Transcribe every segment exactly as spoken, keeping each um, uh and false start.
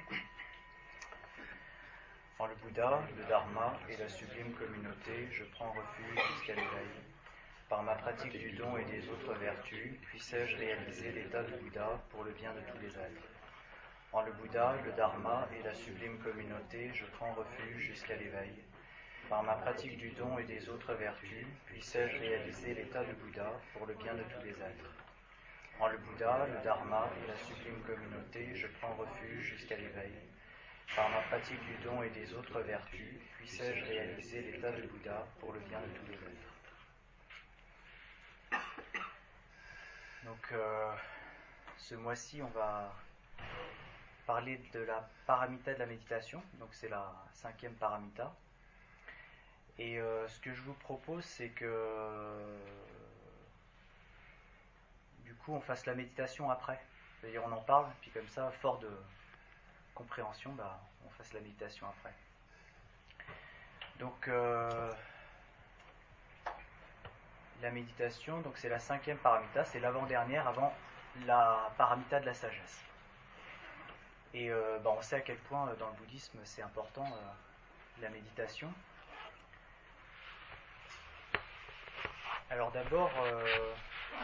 En le Bouddha, le Dharma et la sublime communauté, je prends refuge jusqu'à l'éveil. Par ma pratique du don et des autres vertus, puissais-je réaliser l'état de Bouddha pour le bien de tous les êtres. En le Bouddha, le Dharma et la sublime communauté, je prends refuge jusqu'à l'éveil. Par ma pratique du don et des autres vertus, puissais-je réaliser l'état de Bouddha pour le bien de tous les êtres. En le Bouddha, le Dharma et la sublime communauté, je prends refuge jusqu'à l'éveil. Par ma pratique du don et des autres vertus, puissais-je réaliser l'état de Bouddha pour le bien de tous les êtres. Donc, euh, ce mois-ci, on va parler de la paramita de la méditation. Donc, c'est la cinquième paramita. Et euh, ce que je vous propose, c'est que du coup, on fasse la méditation après. C'est-à-dire, on en parle, puis comme ça, fort de compréhension, bah, on fasse la méditation après. Donc, euh, la méditation, donc c'est la cinquième paramita, c'est l'avant-dernière avant la paramita de la sagesse. Et euh, bah, on sait à quel point dans le bouddhisme c'est important euh, la méditation. Alors d'abord, euh,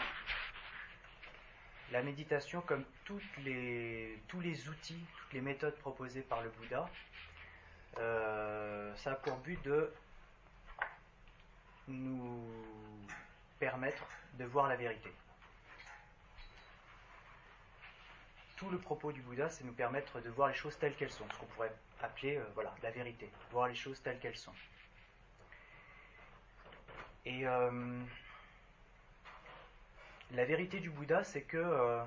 la méditation, comme toutes les, tous les outils, toutes les méthodes proposées par le Bouddha, euh, ça a pour but de nous permettre de voir la vérité. Tout le propos du Bouddha, c'est nous permettre de voir les choses telles qu'elles sont, ce qu'on pourrait appeler euh, voilà, la vérité, voir les choses telles qu'elles sont. Et euh, la vérité du Bouddha, c'est que euh,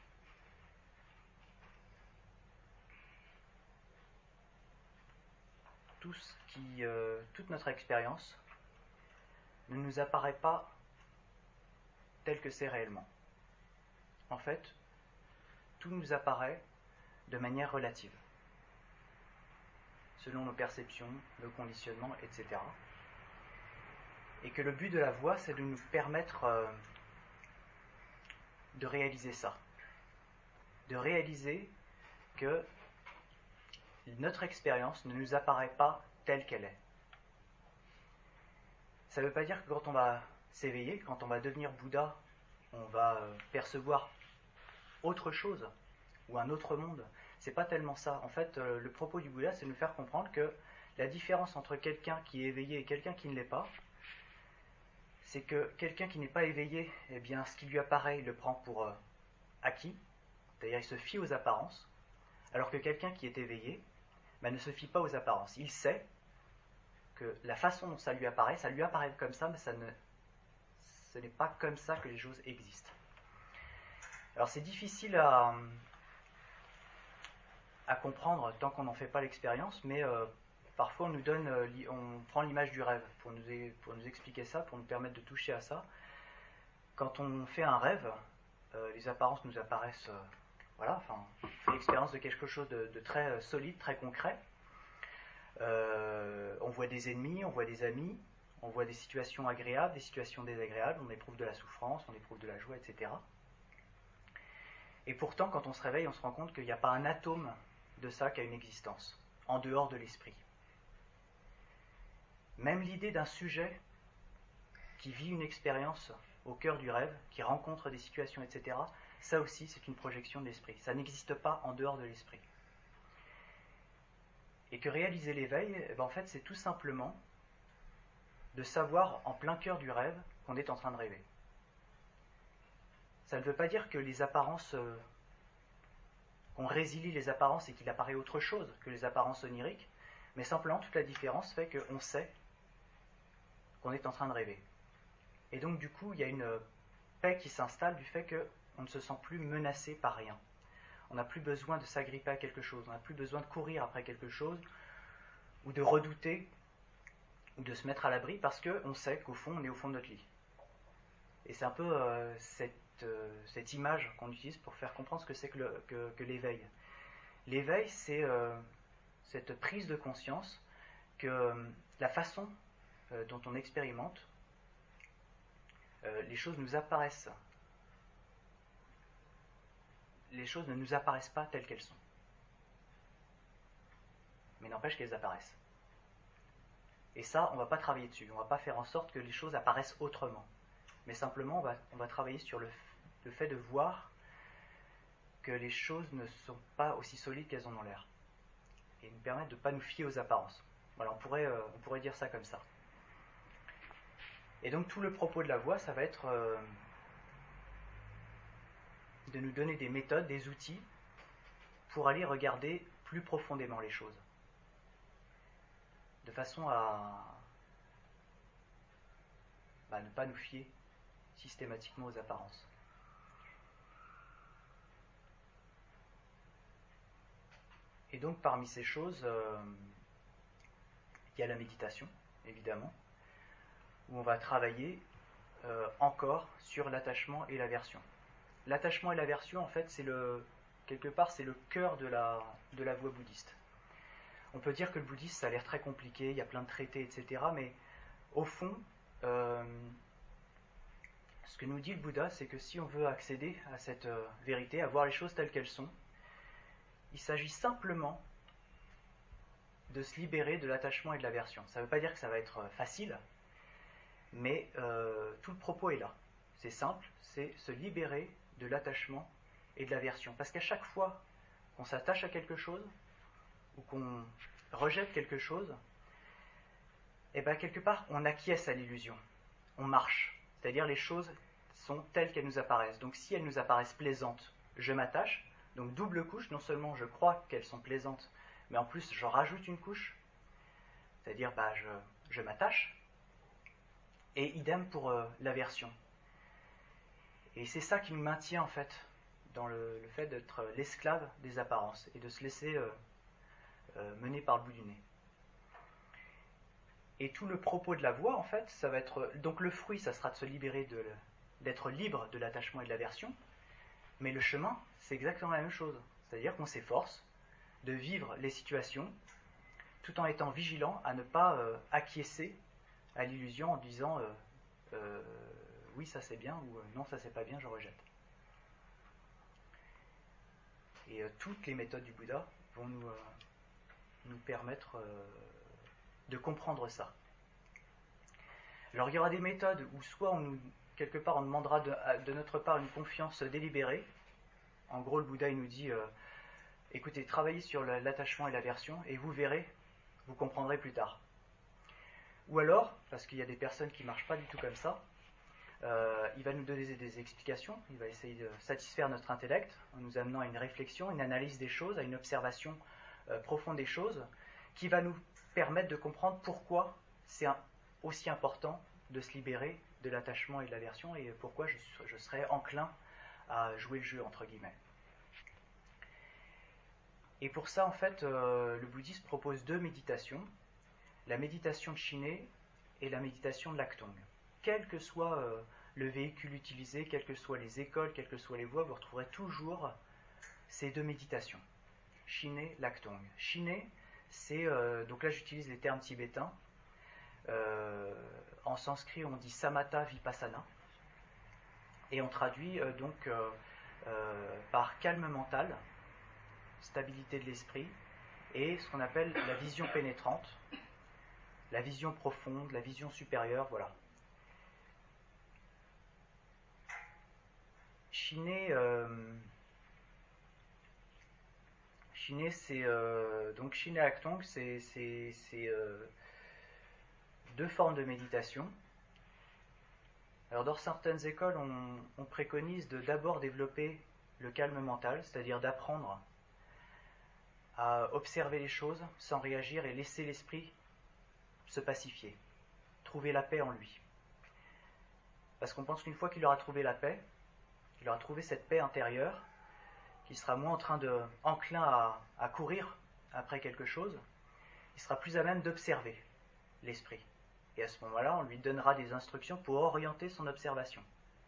tout ce qui, euh, toute notre expérience ne nous apparaît pas tel que c'est réellement. En fait, tout nous apparaît de manière relative, selon nos perceptions, nos conditionnements, et cetera. Et que le but de la voie, c'est de nous permettre euh, de réaliser ça, de réaliser que notre expérience ne nous apparaît pas telle qu'elle est. Ça ne veut pas dire que quand on va s'éveiller, quand on va devenir Bouddha, on va euh, percevoir autre chose ou un autre monde. C'est pas tellement ça. En fait, euh, le propos du Bouddha, c'est de nous faire comprendre que la différence entre quelqu'un qui est éveillé et quelqu'un qui ne l'est pas, c'est que quelqu'un qui n'est pas éveillé, eh bien, ce qui lui apparaît, il le prend pour euh, acquis, c'est-à-dire il se fie aux apparences, alors que quelqu'un qui est éveillé ben, ne se fie pas aux apparences. Il sait que la façon dont ça lui apparaît, ça lui apparaît comme ça, mais ça ne, ce n'est pas comme ça que les choses existent. Alors c'est difficile à, à comprendre tant qu'on n'en fait pas l'expérience, mais euh, parfois on nous donne, on prend l'image du rêve pour nous, pour nous expliquer ça, pour nous permettre de toucher à ça. Quand on fait un rêve, euh, les apparences nous apparaissent, euh, voilà, enfin, on fait l'expérience de quelque chose de, de très solide, très concret. Euh, on voit des ennemis, on voit des amis, on voit des situations agréables, des situations désagréables, on éprouve de la souffrance, on éprouve de la joie, et cetera. Et pourtant, quand on se réveille, on se rend compte qu'il n'y a pas un atome de ça qui a une existence, en dehors de l'esprit. Même l'idée d'un sujet qui vit une expérience au cœur du rêve, qui rencontre des situations, et cetera, ça aussi, c'est une projection de l'esprit. Ça n'existe pas en dehors de l'esprit. Et que réaliser l'éveil, eh ben en fait, c'est tout simplement de savoir en plein cœur du rêve qu'on est en train de rêver. Ça ne veut pas dire que les apparences, euh, qu'on résilie les apparences et qu'il apparaît autre chose que les apparences oniriques, mais simplement toute la différence fait qu'on sait qu'on est en train de rêver. Et donc du coup, il y a une paix qui s'installe du fait qu'on ne se sent plus menacé par rien. On n'a plus besoin de s'agripper à quelque chose, on n'a plus besoin de courir après quelque chose, ou de redouter, ou de se mettre à l'abri, parce qu'on sait qu'au fond, on est au fond de notre lit. Et c'est un peu euh, cette, euh, cette image qu'on utilise pour faire comprendre ce que c'est que, le, que, que l'éveil. L'éveil, c'est euh, cette prise de conscience que euh, la façon euh, dont on expérimente, euh, les choses nous apparaissent. Les choses ne nous apparaissent pas telles qu'elles sont. mais n'empêche qu'elles apparaissent. Et ça, on ne va pas travailler dessus, on ne va pas faire en sorte que les choses apparaissent autrement. Mais simplement, on va, on va travailler sur le, le fait de voir que les choses ne sont pas aussi solides qu'elles en ont l'air. Et nous permettre de ne pas nous fier aux apparences. Voilà, on pourrait, euh, on pourrait dire ça comme ça. Et donc tout le propos de la voie, ça va être euh, de nous donner des méthodes, des outils, pour aller regarder plus profondément les choses. De façon à bah, ne pas nous fier systématiquement aux apparences. Et donc parmi ces choses, euh, il y a la méditation, évidemment, où on va travailler euh, encore sur l'attachement et l'aversion. L'attachement et l'aversion, en fait, c'est le, quelque part, c'est le cœur de la, de la voie bouddhiste. On peut dire que le bouddhisme, ça a l'air très compliqué, il y a plein de traités, et cetera. Mais au fond, euh, ce que nous dit le Bouddha, c'est que si on veut accéder à cette euh, vérité, à voir les choses telles qu'elles sont, il s'agit simplement de se libérer de l'attachement et de l'aversion. Ça ne veut pas dire que ça va être facile, mais euh, tout le propos est là. C'est simple, c'est se libérer de l'attachement et de l'aversion. Parce qu'à chaque fois qu'on s'attache à quelque chose, ou qu'on rejette quelque chose, et bien quelque part on acquiesce à l'illusion, on marche, c'est-à-dire les choses sont telles qu'elles nous apparaissent. Donc si elles nous apparaissent plaisantes, je m'attache, donc double couche, non seulement je crois qu'elles sont plaisantes, mais en plus j'en rajoute une couche, c'est-à-dire bah, je, je m'attache, et idem pour euh, l'aversion. Et c'est ça qui nous maintient en fait dans le, le fait d'être l'esclave des apparences, et de se laisser euh, Euh, mené par le bout du nez. Et tout le propos de la voie, en fait, ça va être... Donc le fruit, ça sera de se libérer, de, d'être libre de l'attachement et de l'aversion, mais le chemin, c'est exactement la même chose. C'est-à-dire qu'on s'efforce de vivre les situations tout en étant vigilant à ne pas euh, acquiescer à l'illusion en disant euh, euh, oui, ça c'est bien, ou euh, non, ça c'est pas bien, je rejette. Et euh, toutes les méthodes du Bouddha vont nous... Euh, nous permettre euh, de comprendre ça. Alors il y aura des méthodes où soit on nous, quelque part on demandera de, de notre part une confiance délibérée. En gros le Bouddha il nous dit euh, écoutez, travaillez sur l'attachement et l'aversion et vous verrez, vous comprendrez plus tard. Ou alors, parce qu'il y a des personnes qui ne marchent pas du tout comme ça, euh, il va nous donner des explications, il va essayer de satisfaire notre intellect en nous amenant à une réflexion, une analyse des choses, à une observation Euh, profond des choses, qui va nous permettre de comprendre pourquoi c'est un, aussi important de se libérer de l'attachement et de l'aversion, et pourquoi je, je serais enclin à jouer le jeu, entre guillemets. Et pour ça, en fait, euh, le bouddhisme propose deux méditations, la méditation de Shiné et la méditation de l'Actong. Quel que soit euh, le véhicule utilisé, quelles que soient les écoles, quelles que soient les voies, vous retrouverez toujours ces deux méditations. Shiné, l'Actong. Shiné, c'est, euh, donc là j'utilise les termes tibétains, euh, en sanskrit on dit samatha vipassana, et on traduit euh, donc euh, euh, par calme mental, stabilité de l'esprit, et ce qu'on appelle la vision pénétrante, la vision profonde, la vision supérieure, voilà. Shiné, euh, Shiné, c'est euh, donc Shiné Actong, c'est, c'est, c'est euh, deux formes de méditation. Alors dans certaines écoles, on, on préconise de d'abord développer le calme mental, c'est-à-dire d'apprendre à observer les choses sans réagir et laisser l'esprit se pacifier, trouver la paix en lui. Parce qu'on pense qu'une fois qu'il aura trouvé la paix, qu'il aura trouvé cette paix intérieure, qu'il sera moins en train de, enclin à, à courir après quelque chose, il sera plus à même d'observer l'esprit. Et à ce moment-là, on lui donnera des instructions pour orienter son observation.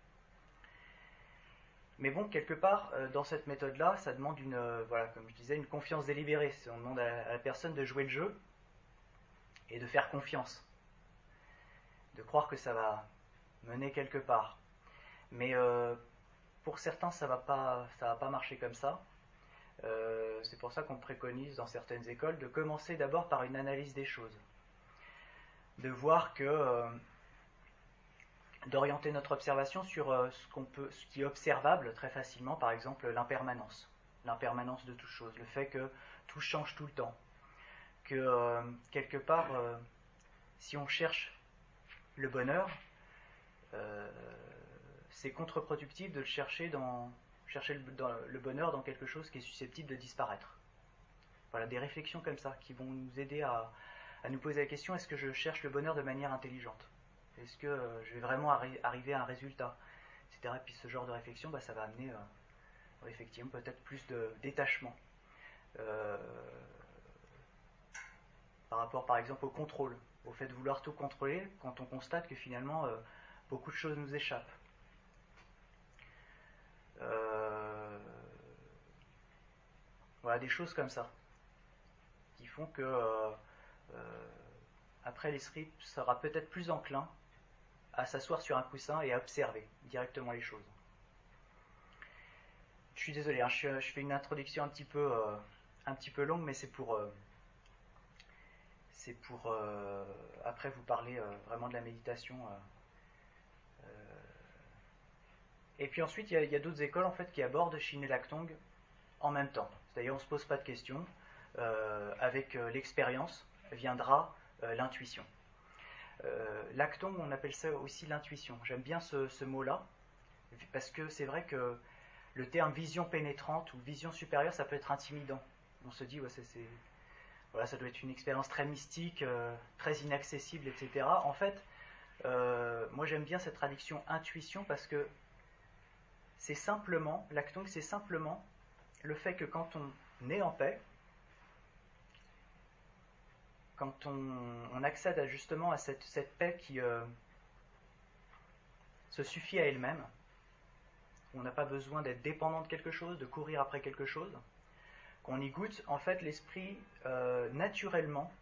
Mais bon, quelque part, euh, dans cette méthode-là, ça demande une, euh, voilà, comme je disais, une confiance délibérée. On demande à la, à la personne de jouer le jeu et de faire confiance, de croire que ça va mener quelque part. Mais euh, pour certains, ça va pas, ça va pas marcher comme ça. Euh, c'est pour ça qu'on préconise dans certaines écoles de commencer d'abord par une analyse des choses. De voir que... Euh, d'orienter notre observation sur euh, ce, qu'on peut, ce qui est observable très facilement, par exemple l'impermanence. L'impermanence de toute chose, le fait que tout change tout le temps. Que euh, quelque part, euh, si on cherche le bonheur, euh, c'est contre-productif de le chercher, dans, chercher le, dans le bonheur dans quelque chose qui est susceptible de disparaître. Voilà, des réflexions comme ça qui vont nous aider à, à nous poser la question, est-ce que je cherche le bonheur de manière intelligente ? Est-ce que euh, je vais vraiment arri- arriver à un résultat, et cetera. Et puis ce genre de réflexion, bah, ça va amener euh, effectivement peut-être plus de détachement euh, par rapport par exemple au contrôle, au fait de vouloir tout contrôler quand on constate que finalement euh, beaucoup de choses nous échappent. Euh, voilà, des choses comme ça qui font que euh, euh, après l'esprit sera peut-être plus enclin à s'asseoir sur un coussin et à observer directement les choses. Je suis désolé, hein, je, je fais une introduction un petit peu, euh, un petit peu longue, mais c'est pour, euh, c'est pour euh, après vous parler euh, vraiment de la méditation. Euh, euh. Et puis ensuite, il y a, il y a d'autres écoles en fait qui abordent Shin et Lactong en même temps. C'est-à-dire, on ne se pose pas de questions. Euh, avec euh, l'expérience viendra euh, l'intuition. Euh, Lactong, on appelle ça aussi l'intuition. J'aime bien ce, ce mot-là, parce que c'est vrai que le terme vision pénétrante ou vision supérieure, ça peut être intimidant. On se dit, ouais, c'est, c'est, voilà, ça doit être une expérience très mystique, euh, très inaccessible, et cetera. En fait, euh, moi j'aime bien cette traduction intuition parce que c'est simplement, Lactong, c'est simplement le fait que quand on est en paix, quand on, on accède à, justement à cette, cette paix qui euh, se suffit à elle-même, on n'a pas besoin d'être dépendant de quelque chose, de courir après quelque chose, qu'on y goûte, en fait l'esprit euh, naturellement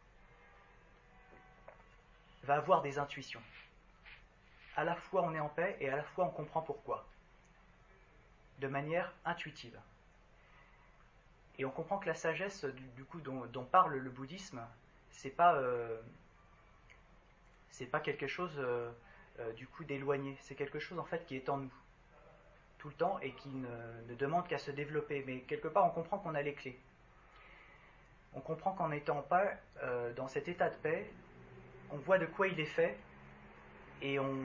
va avoir des intuitions. À la fois on est en paix et à la fois on comprend pourquoi, de manière intuitive. Et on comprend que la sagesse du, du coup dont, dont parle le bouddhisme, c'est pas euh, c'est pas quelque chose euh, euh, du coup d'éloigné, c'est quelque chose en fait qui est en nous tout le temps et qui ne, ne demande qu'à se développer. Mais quelque part on comprend qu'on a les clés. On comprend qu'en étant en paix, euh, dans cet état de paix, on voit de quoi il est fait et on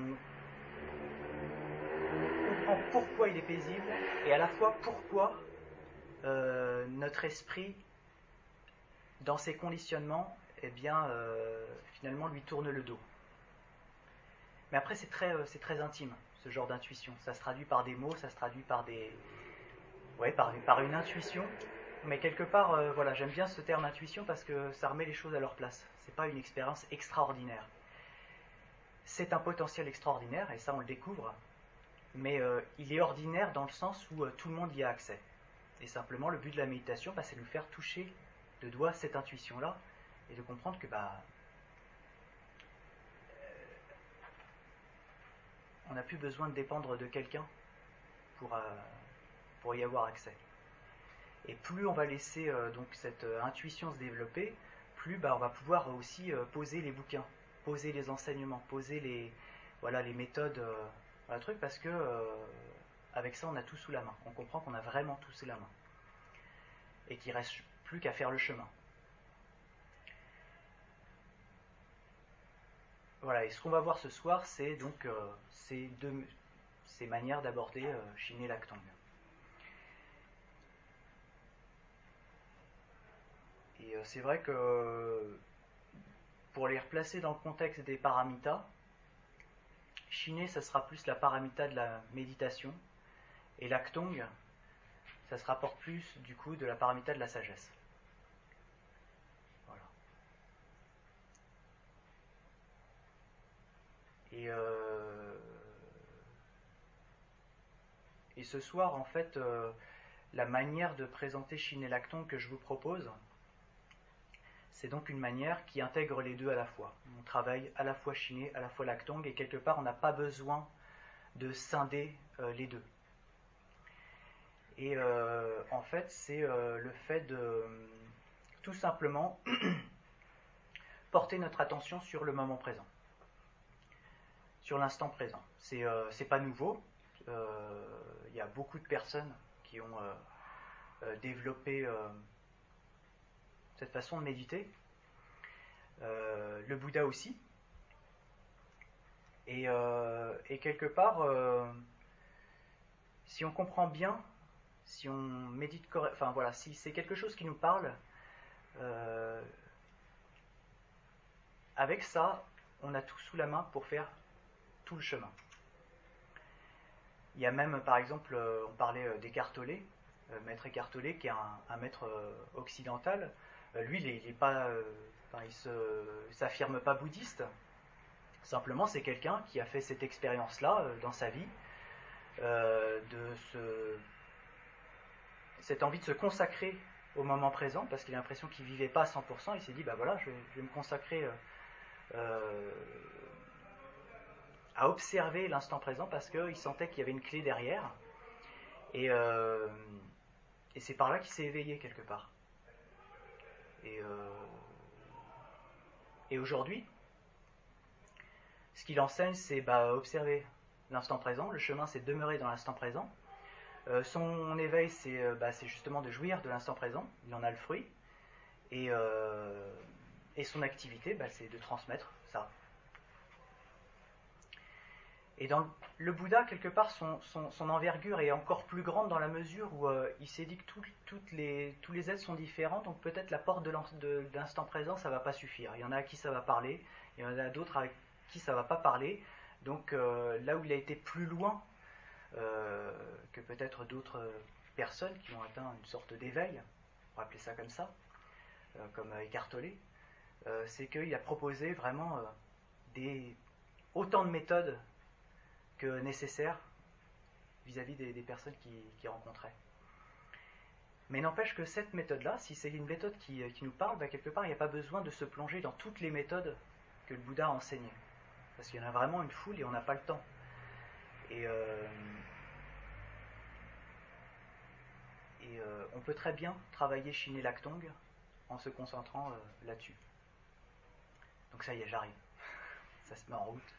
comprend pourquoi il est paisible et à la fois pourquoi euh, notre esprit, dans ses conditionnements, eh bien, euh, finalement lui tourne le dos. Mais après c'est très, c'est très intime, ce genre d'intuition. Ça se traduit par des mots, ça se traduit par des, ouais, par, par une intuition. Mais quelque part, euh, voilà, j'aime bien ce terme intuition parce que ça remet les choses à leur place. C'est pas une expérience extraordinaire. C'est un potentiel extraordinaire et ça on le découvre. Mais euh, il est ordinaire dans le sens où euh, tout le monde y a accès. Et simplement, le but de la méditation, bah, c'est de nous faire toucher de doigt cette intuition-là et de comprendre que bah, on n'a plus besoin de dépendre de quelqu'un pour, euh, pour y avoir accès. Et plus on va laisser euh, donc cette euh, intuition se développer, plus bah, on va pouvoir aussi euh, poser les bouquins, poser les enseignements, poser les, voilà, les méthodes, euh, voilà, le truc, parce que euh, avec ça on a tout sous la main. On comprend qu'on a vraiment tout sous la main. Et qu'il ne reste plus qu'à faire le chemin. Voilà, et ce qu'on va voir ce soir, c'est donc euh, ces, deux, ces manières d'aborder euh, Shin et Lactong. Et euh, c'est vrai que pour les replacer dans le contexte des paramitas, Shin, ça sera plus la paramita de la méditation, et Lactong, ça se rapporte plus du coup de la paramita de la sagesse. Voilà. Et, euh, et ce soir, en fait, euh, la manière de présenter Shin et Lactong que je vous propose, c'est donc une manière qui intègre les deux à la fois. On travaille à la fois Shin, à la fois Lactong, et quelque part, on n'a pas besoin de scinder euh, les deux. Et euh, en fait, c'est euh, le fait de euh, tout simplement porter notre attention sur le moment présent, sur l'instant présent. C'est euh, c'est pas nouveau. Il euh, y a beaucoup de personnes qui ont euh, euh, développé euh, cette façon de méditer. Euh, le Bouddha aussi. Et, euh, et quelque part, euh, si on comprend bien, si on médite correctement, enfin voilà, si c'est quelque chose qui nous parle, euh, avec ça, on a tout sous la main pour faire tout le chemin. Il y a même, par exemple, euh, on parlait d'Eckhart Tolle, euh, maître Eckhart Tolle, qui est un, un maître euh, occidental. Euh, lui, il ne pas, euh, enfin, il se, s'affirme pas bouddhiste. Simplement, c'est quelqu'un qui a fait cette expérience-là euh, dans sa vie, euh, de se, cette envie de se consacrer au moment présent, parce qu'il a l'impression qu'il ne vivait pas à cent pour cent. Il s'est dit, bah voilà, je, je vais me consacrer euh, euh, à observer l'instant présent, parce qu'il sentait qu'il y avait une clé derrière. Et, euh, et c'est par là qu'il s'est éveillé quelque part. Et, euh, et aujourd'hui, ce qu'il enseigne, c'est bah, observer l'instant présent. Le chemin, c'est de demeurer dans l'instant présent. Euh, son éveil, c'est, euh, bah, c'est justement de jouir de l'instant présent. Il en a le fruit. Et, euh, et son activité, bah, c'est de transmettre ça. Et dans le Bouddha, quelque part, son, son, son envergure est encore plus grande dans la mesure où euh, il s'est dit que tout, toutes les, tous les êtres sont différents, donc peut-être la porte de, de, de l'instant présent, ça ne va pas suffire. Il y en a à qui ça va parler, il y en a d'autres à qui ça ne va pas parler. Donc euh, là où il a été plus loin euh, que peut-être d'autres personnes qui ont atteint une sorte d'éveil, on va appeler ça comme ça, euh, comme Eckhart Tolle, euh, c'est qu'il a proposé vraiment euh, des, autant de méthodes que nécessaire vis-à-vis des, des personnes qui, qui rencontraient. Mais n'empêche que cette méthode-là, si c'est une méthode qui, qui nous parle, bah quelque part, il n'y a pas besoin de se plonger dans toutes les méthodes que le Bouddha a enseignées. Parce qu'il y en a vraiment une foule et on n'a pas le temps. Et, euh, et euh, on peut très bien travailler Shiné Laktong en se concentrant euh, là-dessus. Donc ça y est, j'arrive. Ça se met en route.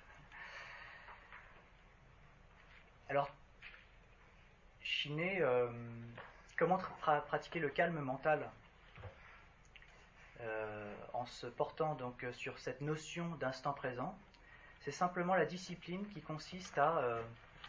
Alors, Shiné, euh, comment tra- pratiquer le calme mental euh, en se portant donc sur cette notion d'instant présent? C'est simplement la discipline qui consiste à euh,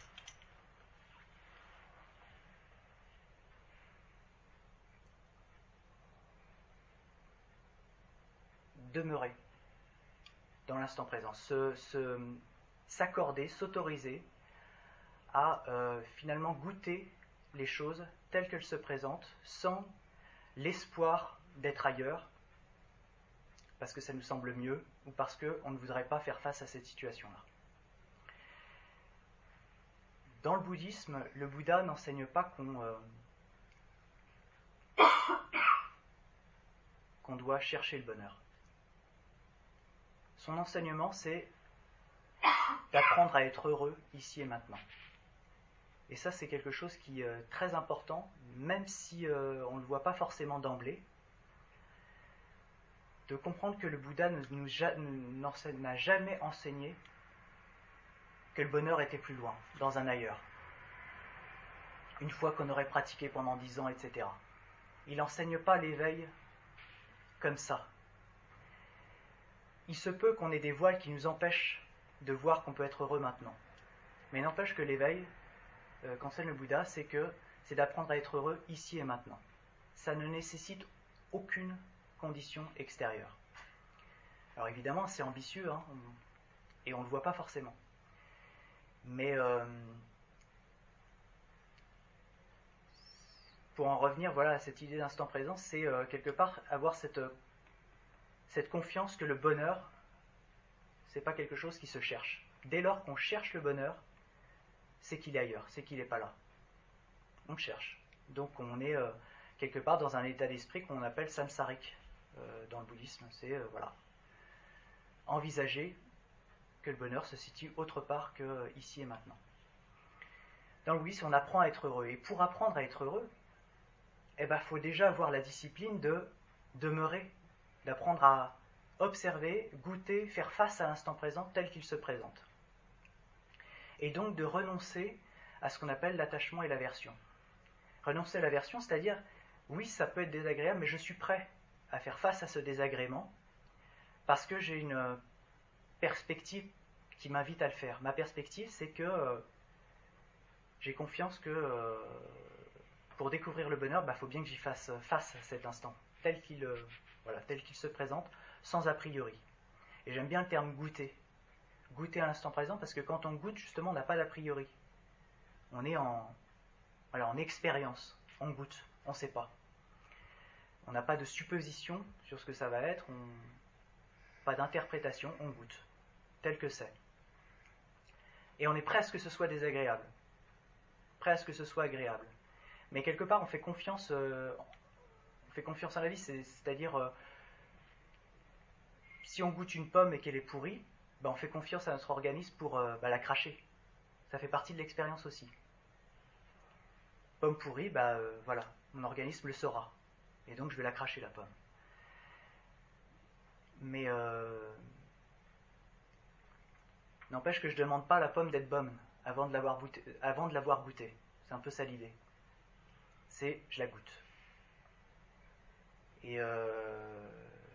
demeurer dans l'instant présent, se, se, s'accorder, s'autoriser à euh, finalement goûter les choses telles qu'elles se présentent, sans l'espoir d'être ailleurs, parce que ça nous semble mieux, ou parce qu'on ne voudrait pas faire face à cette situation-là. Dans le bouddhisme, le Bouddha n'enseigne pas qu'on, euh, qu'on doit chercher le bonheur. Son enseignement, c'est d'apprendre à être heureux ici et maintenant. Et ça, c'est quelque chose qui est très important, même si euh, on ne le voit pas forcément d'emblée, de comprendre que le Bouddha ne nous, ne, n'a jamais enseigné que le bonheur était plus loin, dans un ailleurs. Une fois qu'on aurait pratiqué pendant dix ans, et cetera. Il n'enseigne pas l'éveil comme ça. Il se peut qu'on ait des voiles qui nous empêchent de voir qu'on peut être heureux maintenant. Mais n'empêche que l'éveil, euh, qu'enseigne le Bouddha, c'est que c'est d'apprendre à être heureux ici et maintenant. Ça ne nécessite aucune condition extérieure. Alors évidemment, c'est ambitieux, hein, et on ne le voit pas forcément. Mais euh, pour en revenir voilà, à cette idée d'instant présent, c'est euh, quelque part avoir cette, cette confiance que le bonheur, c'est pas quelque chose qui se cherche. Dès lors qu'on cherche le bonheur, c'est qu'il est ailleurs, c'est qu'il n'est pas là. On le cherche. Donc on est euh, quelque part dans un état d'esprit qu'on appelle samsarique euh, dans le bouddhisme. C'est euh, voilà, envisager que le bonheur se situe autre part que euh, ici et maintenant. dans le bouddhisme, on apprend à être heureux. Et pour apprendre à être heureux, eh ben, faut déjà avoir la discipline de demeurer, d'apprendre à observer, goûter, faire face à l'instant présent tel qu'il se présente. Et donc de renoncer à ce qu'on appelle l'attachement et l'aversion. Renoncer à l'aversion, c'est-à-dire, oui, ça peut être désagréable, mais je suis prêt à faire face à ce désagrément parce que j'ai une perspective qui m'invite à le faire. Ma perspective, c'est que euh, j'ai confiance que euh, pour découvrir le bonheur, il bah, faut bien que j'y fasse face à cet instant, tel qu'il euh, voilà, tel qu'il se présente, sans a priori. Et j'aime bien le terme goûter. Goûter à l'instant présent, parce que quand on goûte, justement, on n'a pas d'a priori. On est en, voilà, en expérience, on goûte, on ne sait pas. On n'a pas de supposition sur ce que ça va être, on... pas d'interprétation, on goûte, tel que c'est. Et on est prêt à ce que ce soit désagréable, prêt à ce que ce soit agréable. Mais quelque part, on fait confiance, euh, on fait confiance à la vie, c'est, c'est-à-dire, euh, si on goûte une pomme et qu'elle est pourrie, ben on fait confiance à notre organisme pour euh, ben la cracher. Ça fait partie de l'expérience aussi. Pomme pourrie, ben euh, voilà, mon organisme le saura. Et donc je vais la cracher, la pomme. Mais euh, n'empêche que je ne demande pas à la pomme d'être bonne avant de l'avoir goûtée. Avant de l'avoir goûtée. C'est un peu ça l'idée. C'est je la goûte. Et, euh,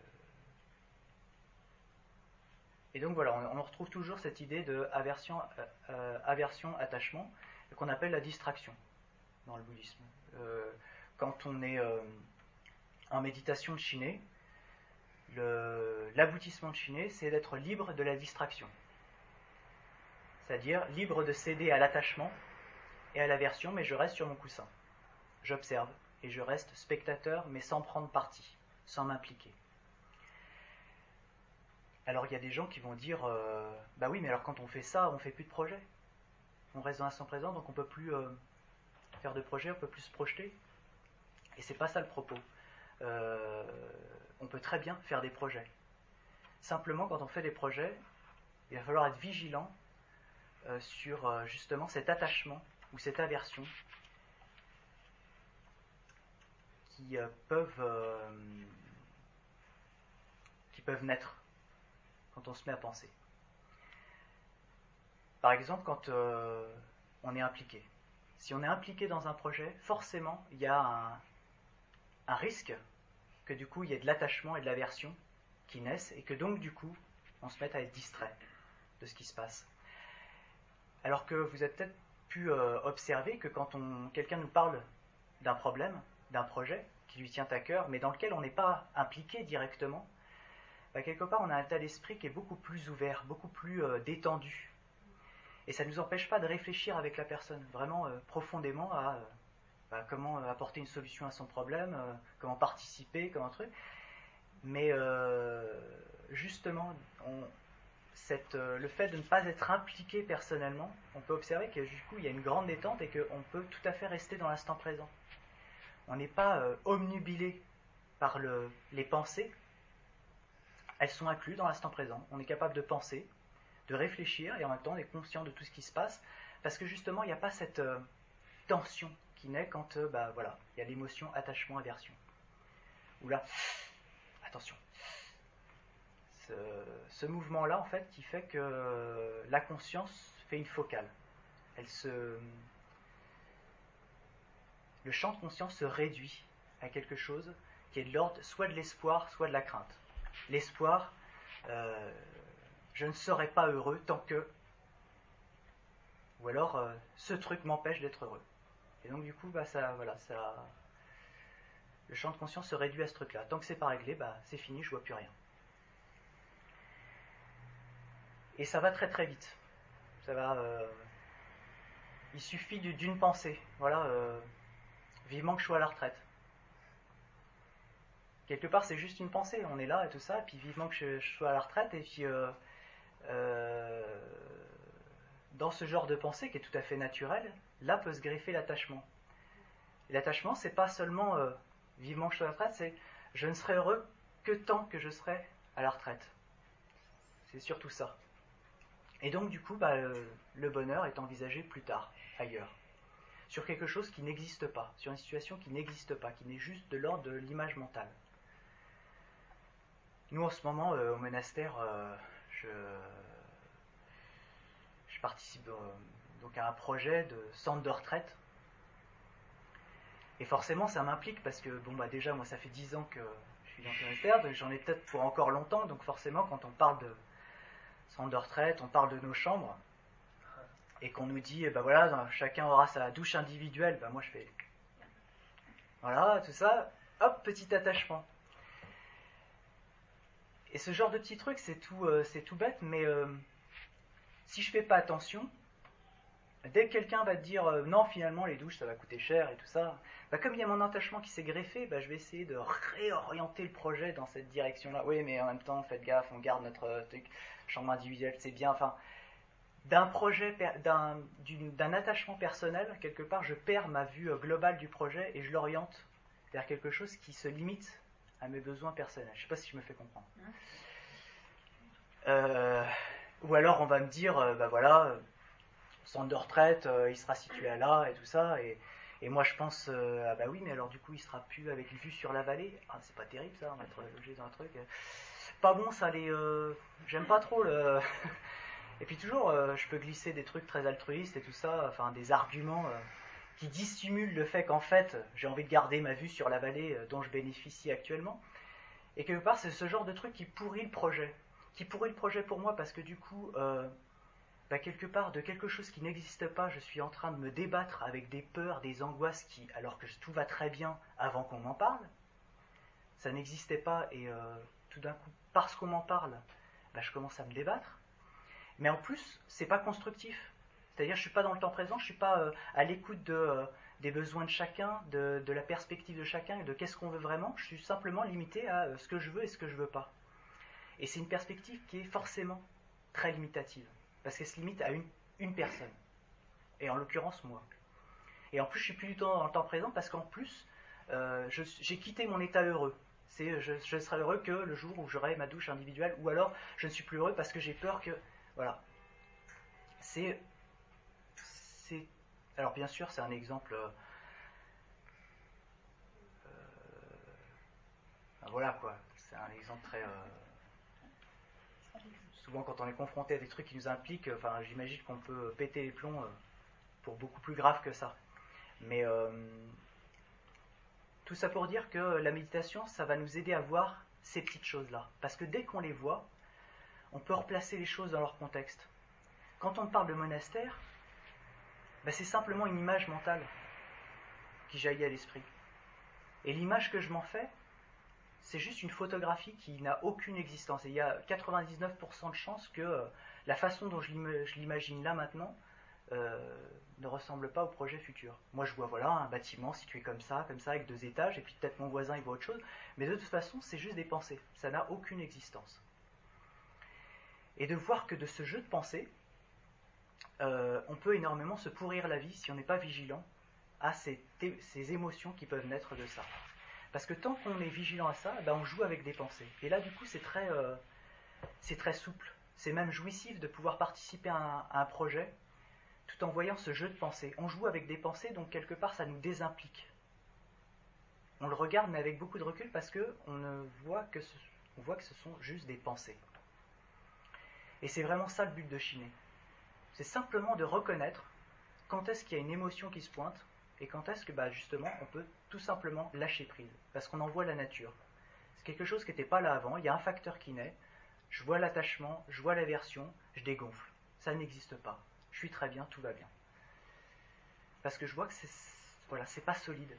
et donc voilà, on, on retrouve toujours cette idée de aversion, euh, aversion attachement, qu'on appelle la distraction dans le bouddhisme. Euh, quand on est euh, en méditation de Shiné, le, l'aboutissement de Shiné, c'est d'être libre de la distraction. C'est-à-dire libre de céder à l'attachement et à l'aversion, mais je reste sur mon coussin. J'observe et je reste spectateur, mais sans prendre parti, sans m'impliquer. Alors il y a des gens qui vont dire euh, bah oui, mais alors quand on fait ça, on ne fait plus de projet. On reste dans l'instant présent, donc on ne peut plus euh, faire de projet, on ne peut plus se projeter. Et c'est pas ça le propos. Euh, on peut très bien faire des projets. Simplement, quand on fait des projets, il va falloir être vigilant euh, sur euh, justement cet attachement ou cette aversion qui euh, peuvent euh, qui peuvent naître quand on se met à penser. Par exemple, quand euh, on est impliqué. Si on est impliqué dans un projet, forcément, il y a un, un risque que du coup, il y ait de l'attachement et de l'aversion qui naissent et que donc, du coup, on se mette à être distrait de ce qui se passe. Alors que vous avez peut-être pu euh, observer que quand on, quelqu'un nous parle d'un problème, d'un projet qui lui tient à cœur, mais dans lequel on n'est pas impliqué directement, bah, quelque part, on a un état d'esprit qui est beaucoup plus ouvert, beaucoup plus euh, détendu. Et ça ne nous empêche pas de réfléchir avec la personne, vraiment euh, profondément à euh, bah, comment euh, apporter une solution à son problème, euh, comment participer, comment truc. Mais euh, justement, on, cette, euh, le fait de ne pas être impliqué personnellement, on peut observer que du coup, il y a une grande détente et qu'on peut tout à fait rester dans l'instant présent. On n'est pas euh, omnubilé par le, les pensées. Elles sont incluses dans l'instant présent. On est capable de penser, de réfléchir, et en même temps on est conscient de tout ce qui se passe, parce que justement il n'y a pas cette euh, tension qui naît quand euh, bah, voilà, il y a l'émotion attachement, aversion. Ou là, attention, ce, ce mouvement-là en fait qui fait que euh, la conscience fait une focale. Elle se, le champ de conscience se réduit à quelque chose qui est de l'ordre soit de l'espoir, soit de la crainte. L'espoir, euh, je ne serai pas heureux tant que... Ou alors, euh, ce truc m'empêche d'être heureux. Et donc, du coup, bah, ça, voilà, ça, le champ de conscience se réduit à ce truc-là. Tant que c'est pas réglé, bah, c'est fini, je vois plus rien. Et ça va très très vite. Ça va... Euh, il suffit d'une pensée. Voilà, euh, vivement que je sois à la retraite. Quelque part, c'est juste une pensée. On est là et tout ça, et puis vivement que je, je sois à la retraite, et puis... Euh, Euh, dans ce genre de pensée qui est tout à fait naturel, là peut se greffer l'attachement. Et l'attachement, c'est pas seulement euh, vivement que je sois à la retraite, c'est je ne serai heureux que tant que je serai à la retraite. C'est surtout ça. Et donc du coup, bah, le, le bonheur est envisagé plus tard, ailleurs. sur quelque chose qui n'existe pas, sur une situation qui n'existe pas, qui n'est juste de l'ordre de l'image mentale. Nous, en ce moment, euh, au monastère, euh, je, je participe euh, donc à un projet de centre de retraite. Et forcément, ça m'implique parce que, bon, bah déjà, moi, ça fait dix ans que je suis dans le monastère, donc j'en ai peut-être pour encore longtemps. Donc forcément, quand on parle de centre de retraite, on parle de nos chambres, et qu'on nous dit, eh ben voilà, chacun aura sa douche individuelle, ben moi je fais, voilà, tout ça, hop, petit attachement. Et ce genre de petits trucs, c'est tout, euh, c'est tout bête, mais euh, si je fais pas attention, dès que quelqu'un va te dire, euh, non, finalement, les douches, ça va coûter cher et tout ça, ben comme il y a mon attachement qui s'est greffé, ben je vais essayer de réorienter le projet dans cette direction-là. Oui, mais en même temps, faites gaffe, on garde notre euh, truc, chambre individuelle, c'est bien, enfin... d'un projet, d'un, d'un attachement personnel, quelque part, je perds ma vue globale du projet et je l'oriente vers quelque chose qui se limite à mes besoins personnels. Je ne sais pas si je me fais comprendre. Euh, ou alors on va me dire, euh, bah voilà, euh, centre de retraite, euh, il sera situé à là et tout ça, et, et moi je pense, euh, ah bah oui, mais alors du coup il sera plus avec une vue sur la vallée. Ah, c'est pas terrible ça, on va être logé dans un truc. Pas bon ça, les, euh, j'aime pas trop le... Et puis toujours, euh, je peux glisser des trucs très altruistes et tout ça, enfin des arguments euh, qui dissimulent le fait qu'en fait, j'ai envie de garder ma vue sur la vallée euh, dont je bénéficie actuellement. Et quelque part, c'est ce genre de truc qui pourrit le projet. Qui pourrit le projet pour moi parce que du coup, euh, bah, quelque part, de quelque chose qui n'existe pas, je suis en train de me débattre avec des peurs, des angoisses qui, alors que tout va très bien avant qu'on m'en parle, ça n'existait pas et euh, tout d'un coup, parce qu'on m'en parle, bah, je commence à me débattre. Mais en plus, c'est pas constructif. C'est-à-dire, je suis pas dans le temps présent, je suis pas euh, à l'écoute de, euh, des besoins de chacun, de, de la perspective de chacun et de qu'est-ce qu'on veut vraiment. Je suis simplement limité à euh, ce que je veux et ce que je veux pas. Et c'est une perspective qui est forcément très limitative, parce qu'elle se limite à une, une personne. Et en l'occurrence, moi. Et en plus, je suis plus du tout dans le temps présent, parce qu'en plus, euh, je, j'ai quitté mon état heureux. C'est, je, je serai heureux que le jour où j'aurai ma douche individuelle, ou alors je ne suis plus heureux parce que j'ai peur que... Voilà. C'est, c'est... Alors bien sûr, c'est un exemple... Euh, euh, voilà quoi. C'est un exemple très... Euh, souvent quand on est confronté à des trucs qui nous impliquent, enfin j'imagine qu'on peut péter les plombs euh, pour beaucoup plus grave que ça. Mais euh, tout ça pour dire que la méditation, ça va nous aider à voir ces petites choses-là. Parce que dès qu'on les voit, on peut replacer les choses dans leur contexte. Quand on parle de monastère, ben c'est simplement une image mentale qui jaillit à l'esprit. Et l'image que je m'en fais, c'est juste une photographie qui n'a aucune existence. Et il y a quatre-vingt-dix-neuf pour cent de chances que euh, la façon dont je l'imagine là maintenant euh, ne ressemble pas au projet futur. Moi je vois voilà un bâtiment situé comme ça, comme ça, avec deux étages, et puis peut-être mon voisin il voit autre chose. Mais de toute façon, c'est juste des pensées. Ça n'a aucune existence. Et de voir que de ce jeu de pensées, euh, on peut énormément se pourrir la vie si on n'est pas vigilant à ces, ces émotions qui peuvent naître de ça. Parce que tant qu'on est vigilant à ça, ben on joue avec des pensées. Et là, du coup, c'est très, euh, c'est très souple. C'est même jouissif de pouvoir participer à un, à un projet tout en voyant ce jeu de pensées. On joue avec des pensées, donc quelque part, ça nous désimplique. On le regarde, mais avec beaucoup de recul, parce qu'on ne voit que ce, on voit que ce sont juste des pensées. Et c'est vraiment ça le but de chiner. C'est simplement de reconnaître quand est-ce qu'il y a une émotion qui se pointe, et quand est-ce que, bah, justement, on peut tout simplement lâcher prise, parce qu'on en voit la nature. C'est quelque chose qui n'était pas là avant, il y a un facteur qui naît, je vois l'attachement, je vois l'aversion, je dégonfle. Ça n'existe pas. Je suis très bien, tout va bien. Parce que je vois que c'est, voilà, c'est pas solide.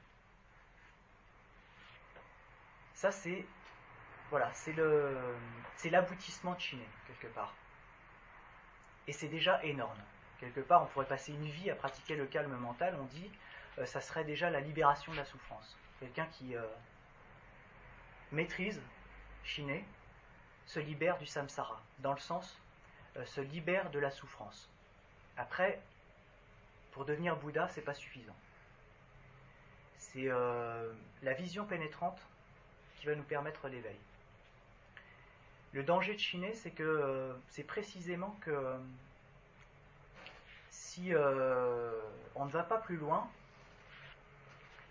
Ça, c'est, voilà, c'est le, c'est l'aboutissement de chiner, quelque part. Et c'est déjà énorme. Quelque part, on pourrait passer une vie à pratiquer le calme mental, on dit, euh, ça serait déjà la libération de la souffrance. Quelqu'un qui euh, maîtrise chiner se libère du samsara, dans le sens, euh, se libère de la souffrance. Après, pour devenir Bouddha, c'est pas suffisant. C'est euh, la vision pénétrante qui va nous permettre l'éveil. Le danger de chiner, c'est que euh, c'est précisément que euh, si euh, on ne va pas plus loin,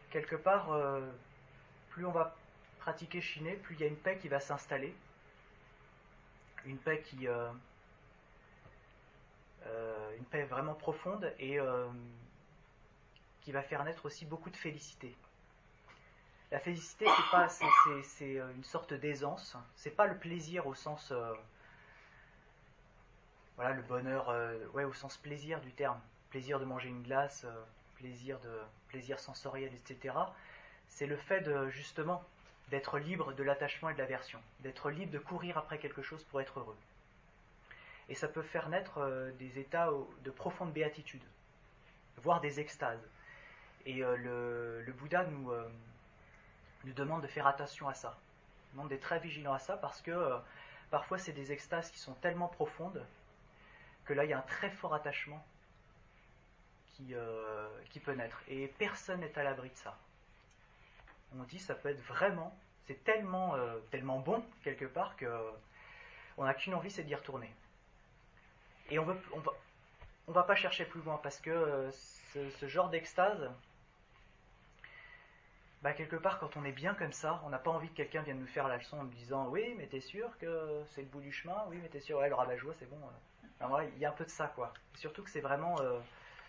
quelque part, euh, plus on va pratiquer Shiné, plus il y a une paix qui va s'installer, une paix qui, euh, euh, une paix vraiment profonde et euh, qui va faire naître aussi beaucoup de félicité. La félicité, c'est pas, c'est, c'est, c'est une sorte d'aisance. C'est pas le plaisir au sens, euh, voilà, le bonheur, euh, ouais, au sens plaisir du terme, plaisir de manger une glace, euh, plaisir de, plaisir sensoriel, et cetera. C'est le fait de justement d'être libre de l'attachement et de l'aversion, d'être libre de courir après quelque chose pour être heureux. Et ça peut faire naître euh, des états de profonde béatitude, voire des extases. Et euh, le, le Bouddha nous euh, nous demande de faire attention à ça. Il demande d'être très vigilant à ça parce que euh, parfois c'est des extases qui sont tellement profondes que là il y a un très fort attachement qui, euh, qui peut naître. Et personne n'est à l'abri de ça. On dit ça peut être vraiment, c'est tellement, euh, tellement bon quelque part que euh, on n'a qu'une envie, c'est d'y retourner. Et on veut, on va, on va pas chercher plus loin parce que euh, ce, ce genre d'extase, bah, quelque part, quand on est bien comme ça, on n'a pas envie que quelqu'un vienne nous faire la leçon en nous disant « Oui, mais t'es sûr que c'est le bout du chemin ? Oui, mais t'es sûr, ouais, le rabat-joie, c'est bon. » Alors, voilà, il y a un peu de ça, quoi. Et surtout que c'est vraiment... Euh,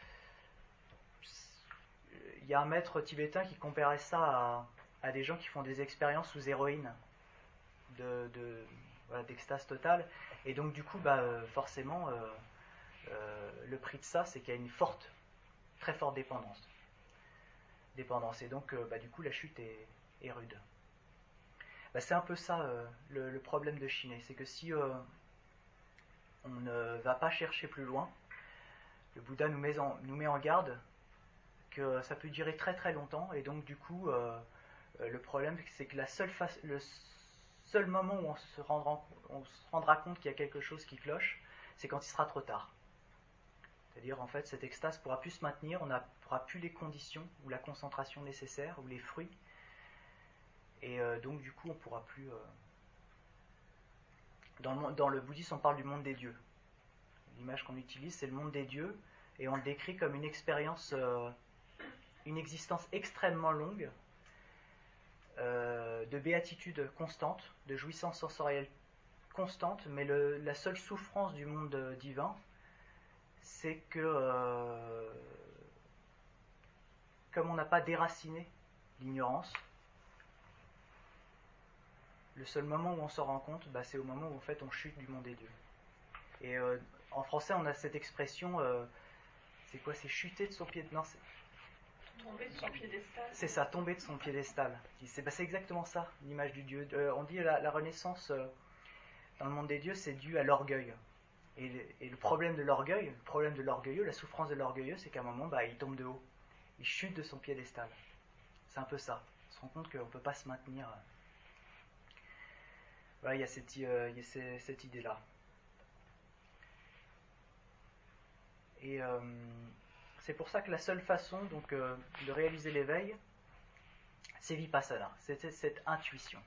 il y a un maître tibétain qui comparait ça à, à des gens qui font des expériences sous héroïne, de, de, voilà, d'extase totale. Et donc, du coup, bah, forcément, euh, euh, le prix de ça, c'est qu'il y a une forte, très forte dépendance. dépendance. Et donc, euh, bah, du coup, la chute est, est rude. Bah, c'est un peu ça euh, le, le problème de Shiné. C'est que si euh, on ne va pas chercher plus loin, le Bouddha nous met en, nous met en garde que ça peut durer très très longtemps. Et donc, du coup, euh, le problème, c'est que la seule face, le seul moment où on se rendra, on se rendra compte qu'il y a quelque chose qui cloche, c'est quand il sera trop tard. C'est-à-dire, en fait, cette extase ne pourra plus se maintenir, on n'aura plus les conditions ou la concentration nécessaire ou les fruits. Et euh, donc, du coup, on ne pourra plus... Euh... Dans, le, dans le bouddhisme, on parle du monde des dieux. L'image qu'on utilise, c'est le monde des dieux, et on le décrit comme une expérience, euh, une existence extrêmement longue, euh, de béatitude constante, de jouissance sensorielle constante, mais le, la seule souffrance du monde divin, c'est que, euh, comme on n'a pas déraciné l'ignorance, le seul moment où on s'en rend compte, bah, c'est au moment où en fait on chute du monde des dieux. Et euh, en français, on a cette expression, euh, c'est quoi, c'est chuter de son pied, non, c'est tomber de son piédestal. C'est ça, tomber de son piédestal. C'est, bah, c'est exactement ça, l'image du dieu. Euh, on dit la, la Renaissance euh, dans le monde des dieux, c'est dû à l'orgueil. Et le, et le problème de l'orgueil, le problème de l'orgueilleux, la souffrance de l'orgueilleux, c'est qu'à un moment, bah, il tombe de haut. Il chute de son piédestal. C'est un peu ça. On se rend compte qu'on ne peut pas se maintenir. Voilà, il y a cette, euh, il y a cette, cette idée-là. Et euh, c'est pour ça que la seule façon donc, euh, de réaliser l'éveil, c'est vipassana, c'est cette intuition.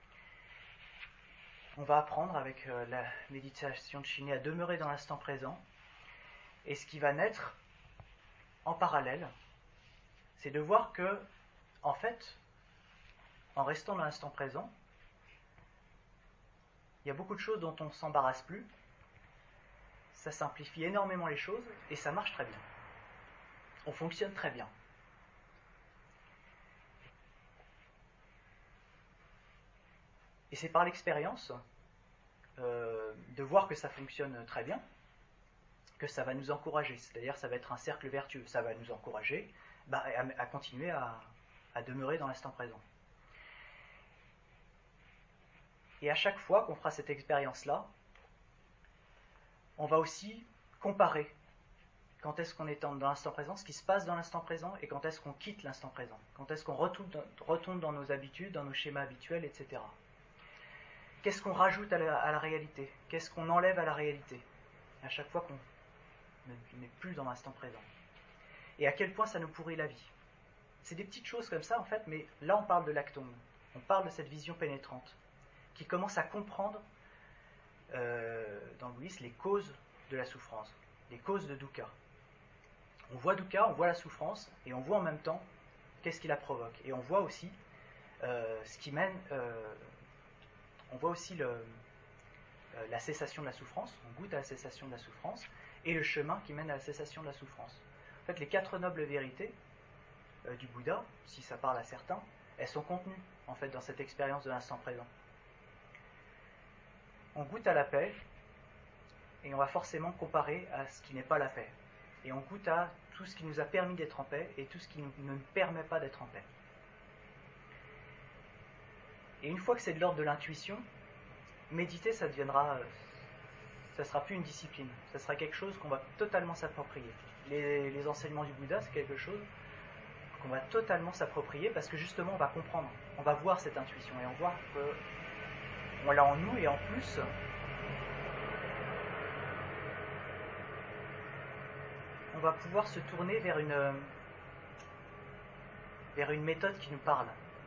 On va apprendre avec euh, la méditation de Shiné à demeurer dans l'instant présent. Et ce qui va naître en parallèle, c'est de voir que, en fait, en restant dans l'instant présent, il y a beaucoup de choses dont on ne s'embarrasse plus. Ça simplifie énormément les choses et ça marche très bien. On fonctionne très bien. Et c'est par l'expérience euh, de voir que ça fonctionne très bien que ça va nous encourager. C'est-à-dire ça va être un cercle vertueux. Ça va nous encourager bah, à, à continuer à, à demeurer dans l'instant présent. Et à chaque fois qu'on fera cette expérience-là, on va aussi comparer quand est-ce qu'on est dans l'instant présent, ce qui se passe dans l'instant présent, et quand est-ce qu'on quitte l'instant présent. Quand est-ce qu'on retombe dans, retombe dans nos habitudes, dans nos schémas habituels, et cetera. Qu'est-ce qu'on rajoute à la, à la réalité? Qu'est-ce qu'on enlève à la réalité? À chaque fois qu'on n'est plus dans l'instant présent. Et à quel point ça nous pourrit la vie. C'est des petites choses comme ça, en fait, mais là on parle de l'actum. On parle de cette vision pénétrante, qui commence à comprendre, euh, dans le bouddhisme, les causes de la souffrance, les causes de dukkha. On voit dukkha, on voit la souffrance, et on voit en même temps qu'est-ce qui la provoque. Et on voit aussi euh, ce qui mène, euh, on voit aussi le, euh, la cessation de la souffrance, on goûte à la cessation de la souffrance, et le chemin qui mène à la cessation de la souffrance. En fait, les quatre nobles vérités euh, du Bouddha, si ça parle à certains, elles sont contenues en fait dans cette expérience de l'instant présent. On goûte à la paix, et on va forcément comparer à ce qui n'est pas la paix. Et on goûte à tout ce qui nous a permis d'être en paix et tout ce qui ne nous permet pas d'être en paix. Et une fois que c'est de l'ordre de l'intuition, méditer, ça deviendra, ça sera plus une discipline, ça sera quelque chose qu'on va totalement s'approprier. Les, les enseignements du Bouddha, c'est quelque chose qu'on va totalement s'approprier parce que justement on va comprendre, on va voir cette intuition et on voit qu'on l'a en nous et en plus on va pouvoir se tourner vers une, vers une méthode qui nous parle.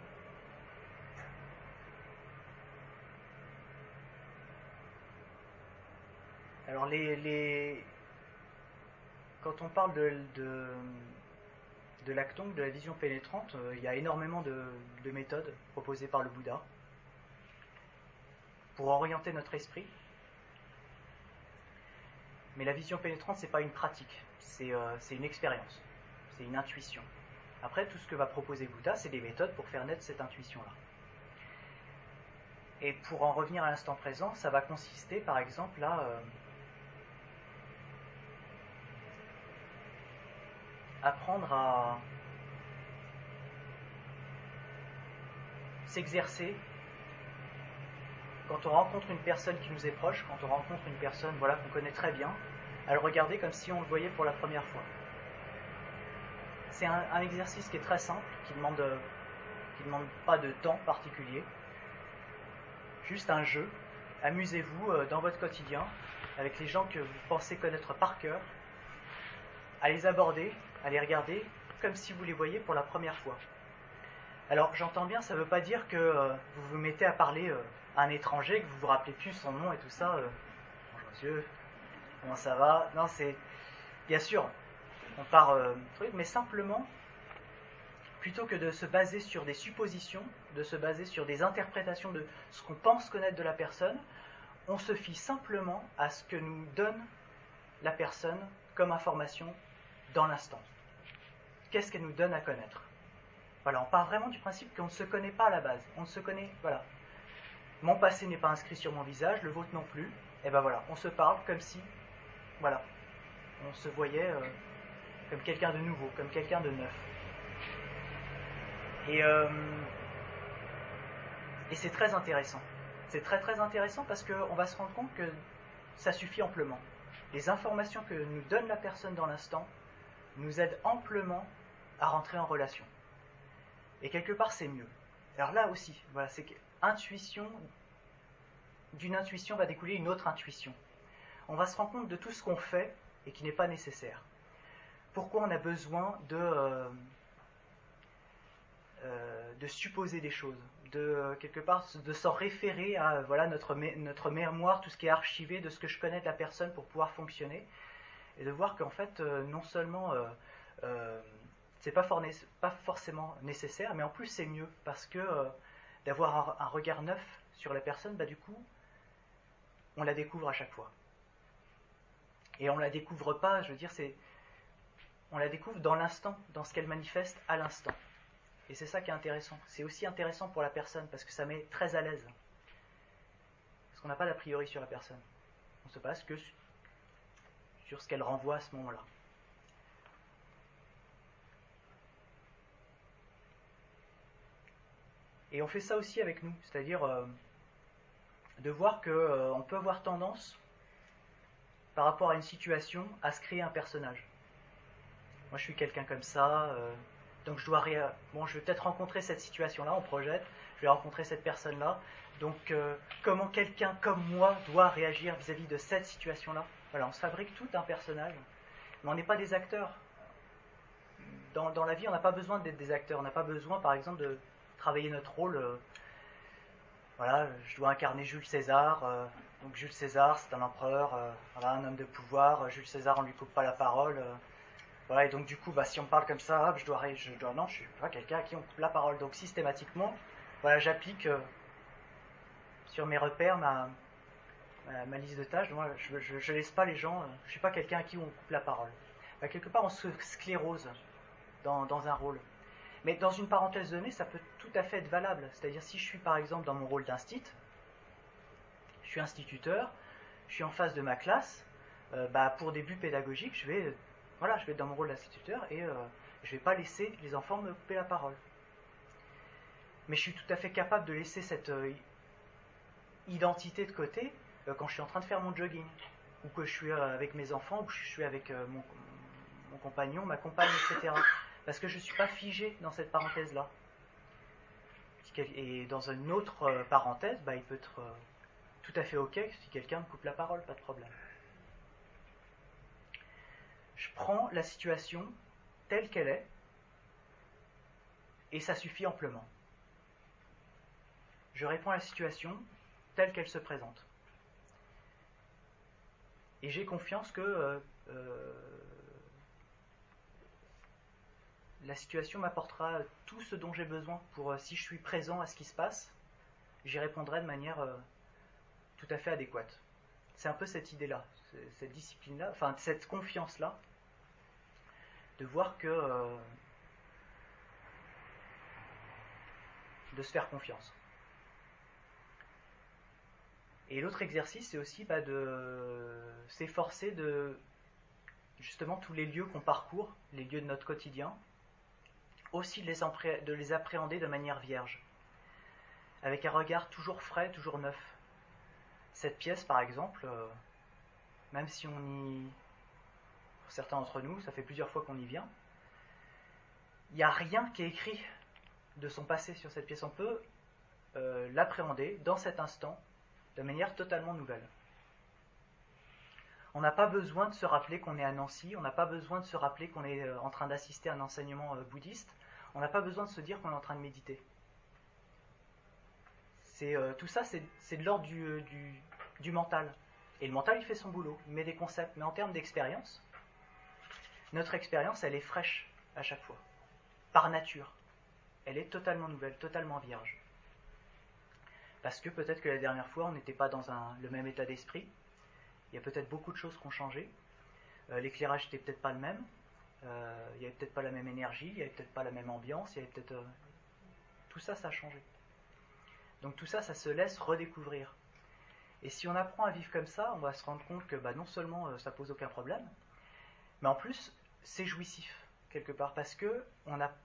Alors les, les... quand on parle de, de, de l'Actong, de la vision pénétrante, euh, il y a énormément de, de méthodes proposées par le Bouddha pour orienter notre esprit. Mais la vision pénétrante, ce n'est pas une pratique, c'est, euh, c'est une expérience, c'est une intuition. Après, tout ce que va proposer Bouddha, c'est des méthodes pour faire naître cette intuition-là. Et pour en revenir à l'instant présent, ça va consister, par exemple, à euh, apprendre à s'exercer quand on rencontre une personne qui nous est proche, quand on rencontre une personne voilà, qu'on connaît très bien, à le regarder comme si on le voyait pour la première fois. C'est un, un exercice qui est très simple, qui ne demande, qui demande pas de temps particulier. Juste un jeu. Amusez-vous euh, dans votre quotidien, avec les gens que vous pensez connaître par cœur, à les aborder, à les regarder comme si vous les voyiez pour la première fois. Alors j'entends bien, ça ne veut pas dire que euh, vous vous mettez à parler euh, à un étranger, que vous vous rappelez plus son nom et tout ça. Euh, Bonjour monsieur, comment ça va? Non, c'est bien sûr, on part euh, truc, mais simplement, plutôt que de se baser sur des suppositions, de se baser sur des interprétations de ce qu'on pense connaître de la personne, on se fie simplement à ce que nous donne la personne comme information dans l'instant. Qu'est-ce qu'elle nous donne à connaître? Voilà, on part vraiment du principe qu'on ne se connaît pas à la base. On ne se connaît, voilà. Mon passé n'est pas inscrit sur mon visage, le vôtre non plus. Et ben voilà, on se parle comme si, voilà, on se voyait euh, comme quelqu'un de nouveau, comme quelqu'un de neuf. Et, euh, et c'est très intéressant. C'est très très intéressant parce qu'on va se rendre compte que ça suffit amplement. Les informations que nous donne la personne dans l'instant nous aident amplement à rentrer en relation. Et quelque part, c'est mieux. Alors là aussi, voilà, c'est qu'intuition, d'une intuition va découler une autre intuition. On va se rendre compte de tout ce qu'on fait et qui n'est pas nécessaire. Pourquoi on a besoin de, euh, euh, de supposer des choses, de euh, quelque part de s'en référer à voilà, notre, mé- notre mémoire, tout ce qui est archivé de ce que je connais de la personne pour pouvoir fonctionner, et de voir qu'en fait, euh, non seulement euh, euh, c'est pas, for- pas forcément nécessaire, mais en plus c'est mieux, parce que euh, d'avoir un, un regard neuf sur la personne, bah, du coup, on la découvre à chaque fois. Et on la découvre pas, je veux dire, c'est, on la découvre dans l'instant, dans ce qu'elle manifeste à l'instant. Et c'est ça qui est intéressant. C'est aussi intéressant pour la personne, parce que ça met très à l'aise. Parce qu'on n'a pas d'a priori sur la personne. On se base que sur ce qu'elle renvoie à ce moment-là. Et on fait ça aussi avec nous, c'est-à-dire euh, de voir qu'on euh, peut avoir tendance, par rapport à une situation, à se créer un personnage. Moi je suis quelqu'un comme ça, euh, donc je dois ré... bon, je vais peut-être rencontrer cette situation-là, on projette, je vais rencontrer cette personne-là, donc euh, comment quelqu'un comme moi doit réagir vis-à-vis de cette situation-là. Voilà, on se fabrique tout un personnage, mais on n'est pas des acteurs. Dans, dans la vie, on n'a pas besoin d'être des acteurs, on n'a pas besoin, par exemple, de travailler notre rôle. Euh, voilà, je dois incarner Jules César, euh, donc Jules César, c'est un empereur, euh, voilà, un homme de pouvoir, Jules César, on ne lui coupe pas la parole, euh, Voilà, et donc du coup, bah, si on me parle comme ça, hop, je dois, je dois, non, je suis pas quelqu'un à qui on coupe la parole. Donc systématiquement, voilà, j'applique euh, sur mes repères ma, ma, ma liste de tâches. Moi, je, je, je laisse pas les gens. Euh, je suis pas quelqu'un à qui on coupe la parole. Bah, quelque part, on se sclérose dans, dans un rôle. Mais dans une parenthèse donnée, ça peut tout à fait être valable. C'est-à-dire, si je suis par exemple dans mon rôle d'instit, je suis instituteur, je suis en face de ma classe, euh, bah, pour des buts pédagogiques, je vais, euh, voilà, je vais être dans mon rôle d'instituteur et euh, je ne vais pas laisser les enfants me couper la parole. Mais je suis tout à fait capable de laisser cette euh, identité de côté euh, quand je suis en train de faire mon jogging, ou que je suis euh, avec mes enfants, ou que je suis avec euh, mon, mon compagnon, ma compagne, et cetera. Parce que je ne suis pas figé dans cette parenthèse-là. Et dans une autre euh, parenthèse, bah, il peut être euh, tout à fait ok si quelqu'un me coupe la parole, pas de problème. Je prends la situation telle qu'elle est, et ça suffit amplement. Je réponds à la situation telle qu'elle se présente. Et j'ai confiance que euh, euh, la situation m'apportera tout ce dont j'ai besoin pour, euh, si je suis présent à ce qui se passe, j'y répondrai de manière euh, tout à fait adéquate. C'est un peu cette idée-là, cette discipline-là, enfin cette confiance-là, de voir que... Euh, de se faire confiance. Et l'autre exercice, c'est aussi bah, de s'efforcer de, justement, tous les lieux qu'on parcourt, les lieux de notre quotidien, aussi de les, appré- de les appréhender de manière vierge, avec un regard toujours frais, toujours neuf. Cette pièce, par exemple, euh, même si on y... Pour certains d'entre nous, ça fait plusieurs fois qu'on y vient, il n'y a rien qui est écrit de son passé sur cette pièce. On peut euh, l'appréhender dans cet instant de manière totalement nouvelle. On n'a pas besoin de se rappeler qu'on est à Nancy, on n'a pas besoin de se rappeler qu'on est en train d'assister à un enseignement euh, bouddhiste, on n'a pas besoin de se dire qu'on est en train de méditer. C'est, euh, tout ça, c'est, c'est de l'ordre du, du, du mental. Et le mental, il fait son boulot, il met des concepts. Mais en termes d'expérience, notre expérience, elle est fraîche à chaque fois, par nature. Elle est totalement nouvelle, totalement vierge. Parce que peut-être que la dernière fois, on n'était pas dans un, le même état d'esprit. Il y a peut-être beaucoup de choses qui ont changé. Euh, l'éclairage n'était peut-être pas le même. Euh, il n'y avait peut-être pas la même énergie, il n'y avait peut-être pas la même ambiance, il y avait peut-être... Euh... Tout ça, ça a changé. Donc tout ça, ça se laisse redécouvrir. Et si on apprend à vivre comme ça, on va se rendre compte que bah, non seulement euh, ça pose aucun problème, mais en plus, c'est jouissif, quelque part, parce que on a...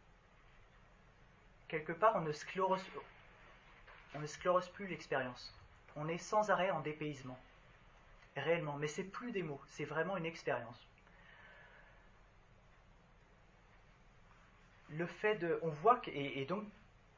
Quelque part, on ne sclérose, on ne sclérose plus l'expérience. On est sans arrêt en dépaysement. Réellement. Mais c'est plus des mots, c'est vraiment une expérience. Le fait de... On voit que... Et, et donc,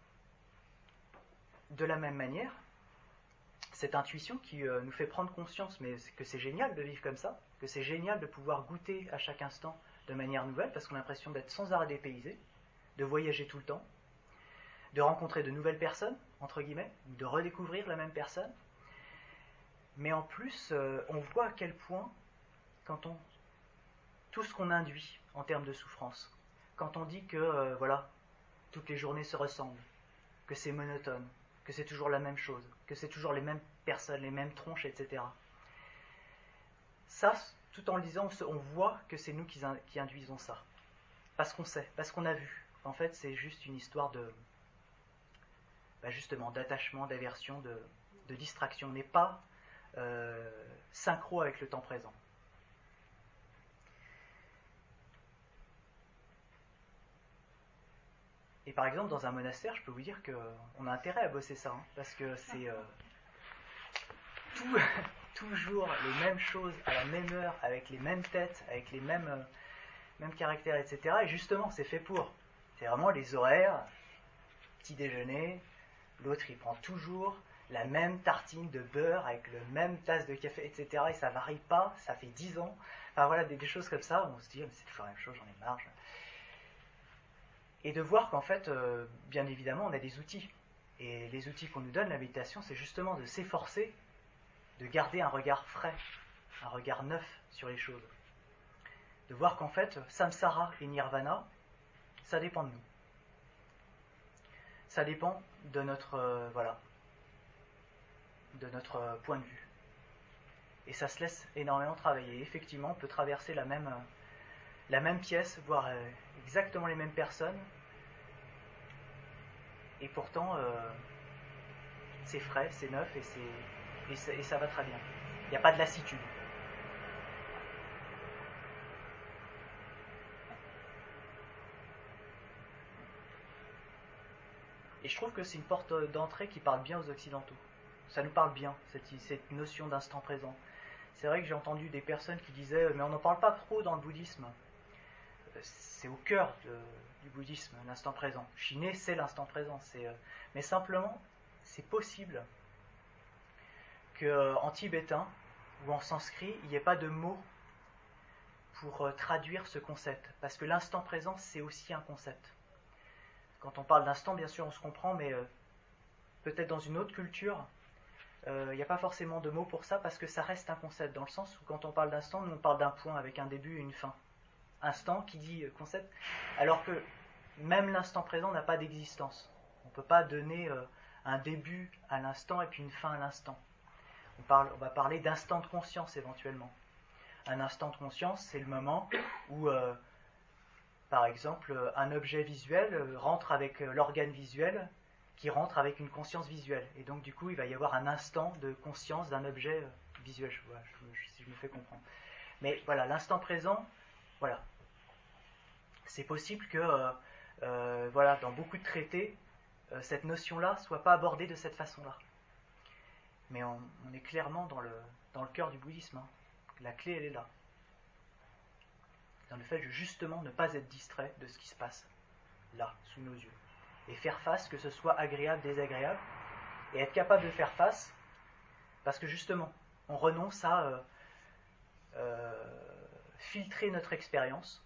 de la même manière, cette intuition qui euh, nous fait prendre conscience mais que c'est génial de vivre comme ça, que c'est génial de pouvoir goûter à chaque instant de manière nouvelle, parce qu'on a l'impression d'être sans arrêt dépaysé, de voyager tout le temps, de rencontrer de nouvelles personnes, entre guillemets, de redécouvrir la même personne. Mais en plus, euh, on voit à quel point, quand on... tout ce qu'on induit en termes de souffrance, quand on dit que, euh, voilà, toutes les journées se ressemblent, que c'est monotone, que c'est toujours la même chose, que c'est toujours les mêmes personnes, les mêmes tronches, et cetera. Ça, tout en le disant, on voit que c'est nous qui, qui induisons ça. Parce qu'on sait, parce qu'on a vu. En fait, c'est juste une histoire de... Bah justement, d'attachement, d'aversion, de, de distraction. On n'est pas euh, synchro avec le temps présent. Et par exemple, dans un monastère, je peux vous dire qu'on a intérêt à bosser ça, hein, parce que c'est euh, tout, toujours les mêmes choses, à la même heure, avec les mêmes têtes, avec les mêmes, euh, mêmes caractères, et cetera. Et justement, c'est fait pour. C'est vraiment les horaires, petit déjeuner, l'autre il prend toujours la même tartine de beurre avec le même tasse de café, et cetera. Et ça varie pas, ça fait dix ans. Enfin voilà, des, des choses comme ça, où on se dit, mais c'est toujours la même chose, j'en ai marre. Je... Et de voir qu'en fait, euh, bien évidemment, on a des outils. Et les outils qu'on nous donne, la méditation, c'est justement de s'efforcer de garder un regard frais, un regard neuf sur les choses. de voir qu'en fait, samsara et nirvana, ça dépend de nous. Ça dépend de notre, euh, voilà, de notre euh, point de vue. Et ça se laisse énormément travailler. Effectivement, on peut traverser la même, euh, la même pièce, voir euh, exactement les mêmes personnes, et pourtant, euh, c'est frais, c'est neuf, et, c'est, et, ça, et ça va très bien. Il n'y a pas de lassitude. Et je trouve que c'est une porte d'entrée qui parle bien aux Occidentaux. Ça nous parle bien, cette, cette notion d'instant présent. C'est vrai que j'ai entendu des personnes qui disaient « mais on n'en parle pas trop dans le bouddhisme ». C'est au cœur de, du bouddhisme, l'instant présent. Chiner, c'est l'instant présent. C'est, euh, mais simplement, c'est possible qu'en tibétain ou en sanskrit, il n'y ait pas de mots pour euh, traduire ce concept. Parce que l'instant présent, c'est aussi un concept. Quand on parle d'instant, bien sûr, on se comprend, mais euh, peut-être dans une autre culture, il euh, n'y a pas forcément de mots pour ça, parce que ça reste un concept, dans le sens où quand on parle d'instant, nous on parle d'un point avec un début et une fin. Instant qui dit concept, alors que même l'instant présent n'a pas d'existence. On ne peut pas donner euh, un début à l'instant et puis une fin à l'instant. On, parle, on va parler d'instant de conscience éventuellement. Un instant de conscience, c'est le moment où, euh, par exemple, un objet visuel rentre avec l'organe visuel qui rentre avec une conscience visuelle. Et donc, du coup, il va y avoir un instant de conscience d'un objet visuel, je, voilà, je, si je me fais comprendre. Mais voilà, l'instant présent, voilà. C'est possible que, euh, euh, voilà, dans beaucoup de traités, euh, cette notion-là ne soit pas abordée de cette façon-là. Mais on, on est clairement dans le, dans le cœur du bouddhisme. Hein. La clé, elle est là. Dans le fait de justement ne pas être distrait de ce qui se passe là, sous nos yeux. Et faire face, que ce soit agréable, désagréable, et être capable de faire face, parce que justement, on renonce à euh, euh, filtrer notre expérience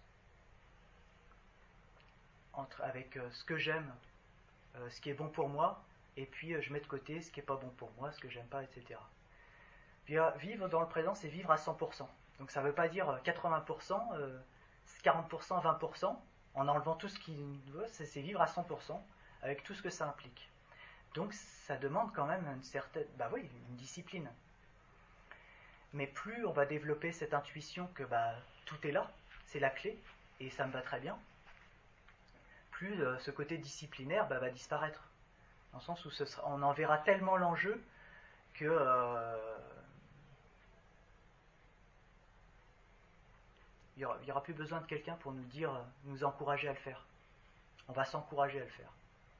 entre, avec euh, ce que j'aime, euh, ce qui est bon pour moi, et puis euh, je mets de côté ce qui n'est pas bon pour moi, ce que j'aime pas, et cetera. Puis, euh, vivre dans le présent, c'est vivre à cent pour cent. Donc ça ne veut pas dire quatre-vingts pour cent, euh, quarante pour cent, vingt pour cent, en enlevant tout ce qui nous veut, c'est, c'est vivre à cent pour cent, avec tout ce que ça implique. Donc ça demande quand même une certaine, bah oui, une discipline. Mais plus on va développer cette intuition que bah, tout est là, c'est la clé, et ça me va très bien, plus euh, ce côté disciplinaire bah, va disparaître. Dans le sens où ce sera, on en verra tellement l'enjeu que... Euh, il n'y aura plus besoin de quelqu'un pour nous dire, nous encourager à le faire. On va s'encourager à le faire.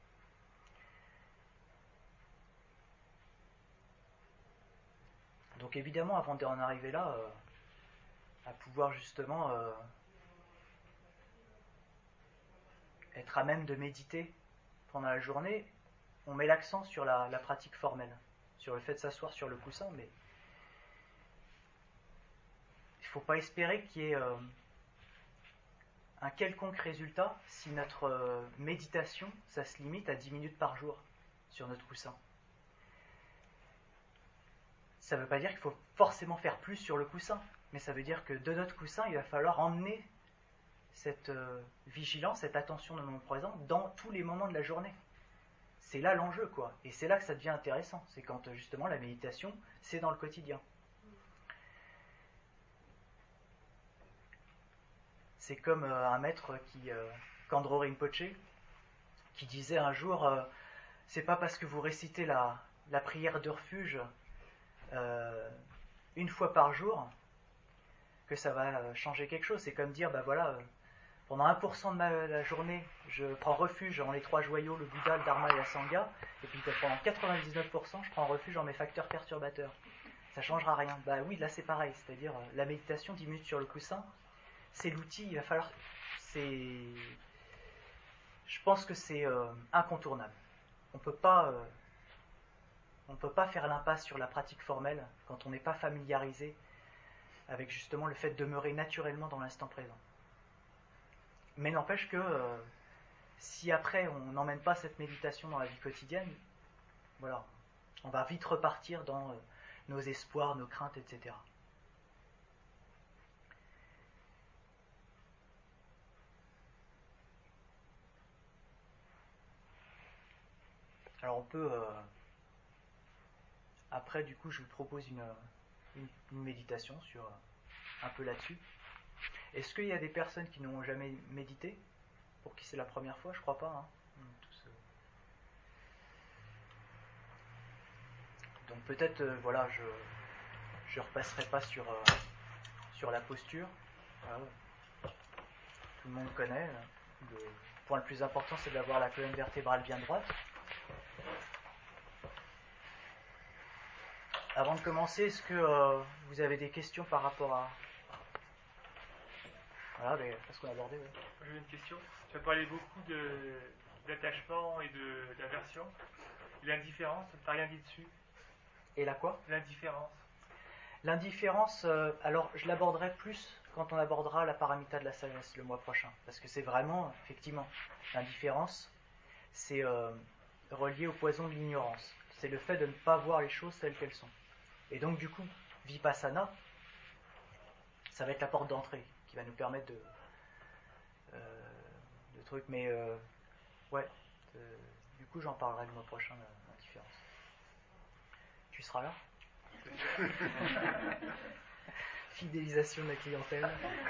Donc évidemment, avant d'en arriver là, euh, à pouvoir justement euh, être à même de méditer pendant la journée, on met l'accent sur la, la pratique formelle, sur le fait de s'asseoir sur le coussin, mais il ne faut pas espérer qu'il y ait euh, un quelconque résultat si notre euh, méditation, ça se limite à dix minutes par jour sur notre coussin. Ça ne veut pas dire qu'il faut forcément faire plus sur le coussin, mais ça veut dire que de notre coussin, il va falloir emmener cette euh, vigilance, cette attention dans le moment présent dans tous les moments de la journée. C'est là l'enjeu, quoi. Et c'est là que ça devient intéressant. C'est quand justement la méditation, c'est dans le quotidien. C'est comme euh, un maître qui, euh, Kandro Rinpoche, qui disait un jour, euh, c'est pas parce que vous récitez la, la prière de refuge euh, une fois par jour que ça va changer quelque chose. C'est comme dire, bah voilà, euh, pendant un pour cent de ma, la journée, je prends refuge en les trois joyaux, le Bouddha, le Dharma et la Sangha, et puis pendant quatre-vingt-dix-neuf pour cent, je prends refuge en mes facteurs perturbateurs. Ça changera rien. Bah oui, là c'est pareil, c'est-à-dire euh, la méditation, dix minutes sur le coussin, c'est l'outil, il va falloir... C'est... Je pense que c'est euh, incontournable. On peut pas, euh, on ne peut pas faire l'impasse sur la pratique formelle quand on n'est pas familiarisé avec justement le fait de demeurer naturellement dans l'instant présent. Mais n'empêche que euh, si après on n'emmène pas cette méditation dans la vie quotidienne, voilà, on va vite repartir dans euh, nos espoirs, nos craintes, et cetera. Alors on peut... Euh, après, du coup, je vous propose une, une, une méditation sur un peu là-dessus. Est-ce qu'il y a des personnes qui n'ont jamais médité? Pour qui c'est la première fois? Je crois pas. Hein. Tous, euh... Donc peut-être, euh, voilà, je je repasserai pas sur, euh, sur la posture. Voilà. Tout le monde connaît. Le point le plus important, c'est d'avoir la colonne vertébrale bien droite. Avant de commencer, est-ce que euh, vous avez des questions par rapport à... Voilà, mais parce qu'on a abordé. Ouais. J'ai une question. Tu as parlé beaucoup de, d'attachement et de, d'aversion. L'indifférence, tu n'as rien dit dessus. Et la quoi? L'indifférence. L'indifférence, euh, alors je l'aborderai plus quand on abordera la paramita de la sagesse le mois prochain. Parce que c'est vraiment, effectivement, l'indifférence, c'est euh, relié au poison de l'ignorance. C'est le fait de ne pas voir les choses telles qu'elles sont. Et donc du coup, vipassana, ça va être la porte d'entrée qui va nous permettre de, euh, de trucs. Mais euh, ouais, euh, du coup j'en parlerai le mois prochain, l'indifférence. Tu seras là? Fidélisation de la clientèle.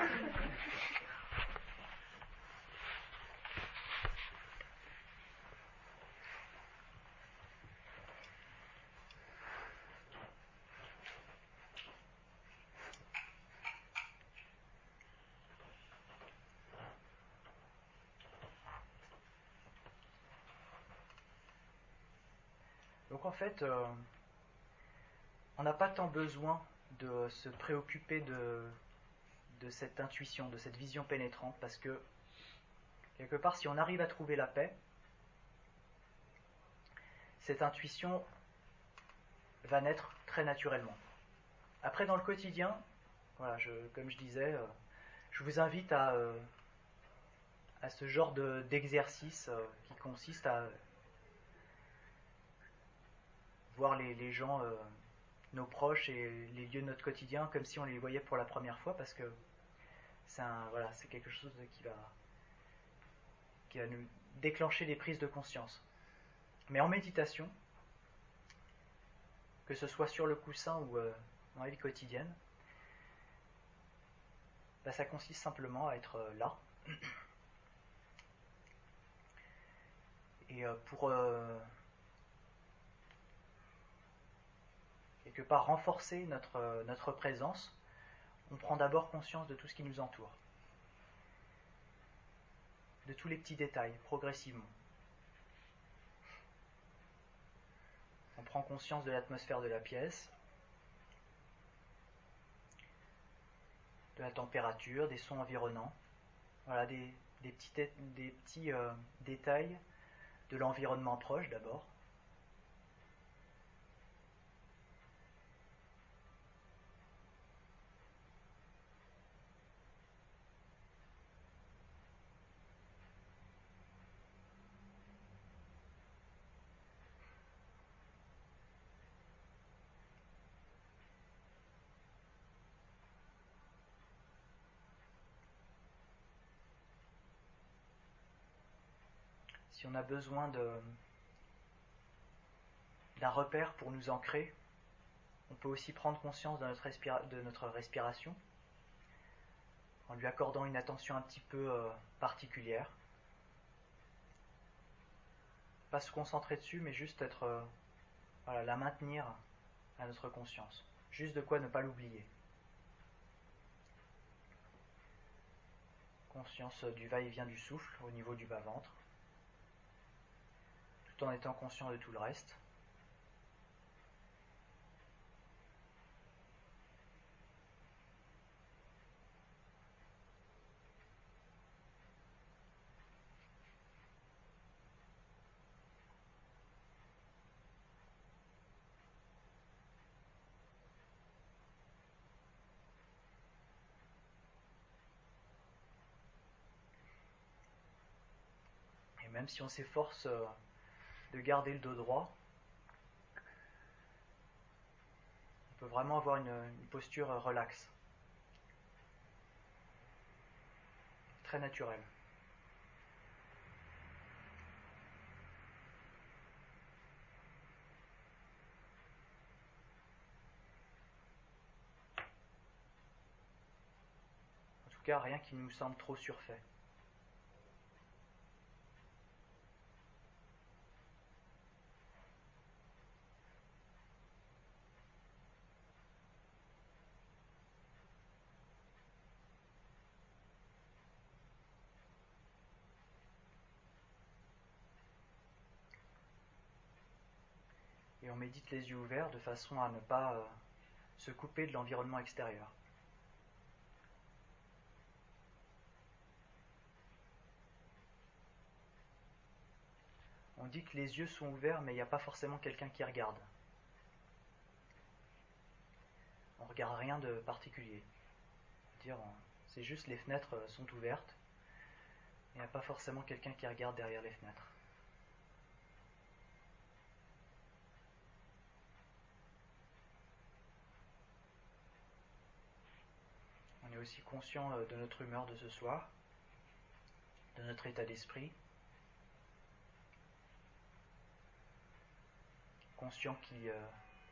Donc en fait, euh, on n'a pas tant besoin de se préoccuper de, de cette intuition, de cette vision pénétrante, parce que quelque part, si on arrive à trouver la paix, cette intuition va naître très naturellement. Après, dans le quotidien, voilà, je, comme je disais, euh, je vous invite à, euh, à ce genre de, d'exercice euh, qui consiste à voir les, les gens, euh, nos proches et les lieux de notre quotidien comme si on les voyait pour la première fois, parce que c'est, un, voilà, c'est quelque chose qui va, qui va nous déclencher des prises de conscience. Mais en méditation, que ce soit sur le coussin ou euh, dans la vie quotidienne, bah, ça consiste simplement à être euh, là. Et euh, pour euh, quelque part renforcer notre, euh, notre présence, on prend d'abord conscience de tout ce qui nous entoure, de tous les petits détails, progressivement. On prend conscience de l'atmosphère de la pièce, de la température, des sons environnants, voilà, des, des petits, des petits euh, détails de l'environnement proche d'abord. Si on a besoin de, d'un repère pour nous ancrer, on peut aussi prendre conscience de notre, respira- de notre respiration en lui accordant une attention un petit peu euh, particulière. Pas se concentrer dessus, mais juste être, euh, voilà, la maintenir à notre conscience. Juste de quoi ne pas l'oublier. Conscience du va-et-vient du souffle au niveau du bas-ventre, tout en étant conscient de tout le reste. Et même si on s'efforce euh, de garder le dos droit, on peut vraiment avoir une, une posture relaxe, très naturelle. tout cas rien qui nous semble trop surfait. Et on médite les yeux ouverts de façon à ne pas euh, se couper de l'environnement extérieur. On dit que les yeux sont ouverts, mais il n'y a pas forcément quelqu'un qui regarde. On ne regarde rien de particulier. C'est-à-dire, c'est juste les fenêtres sont ouvertes, il n'y a pas forcément quelqu'un qui regarde derrière les fenêtres. On est aussi conscient de notre humeur de ce soir, de notre état d'esprit, conscient qu'il, euh,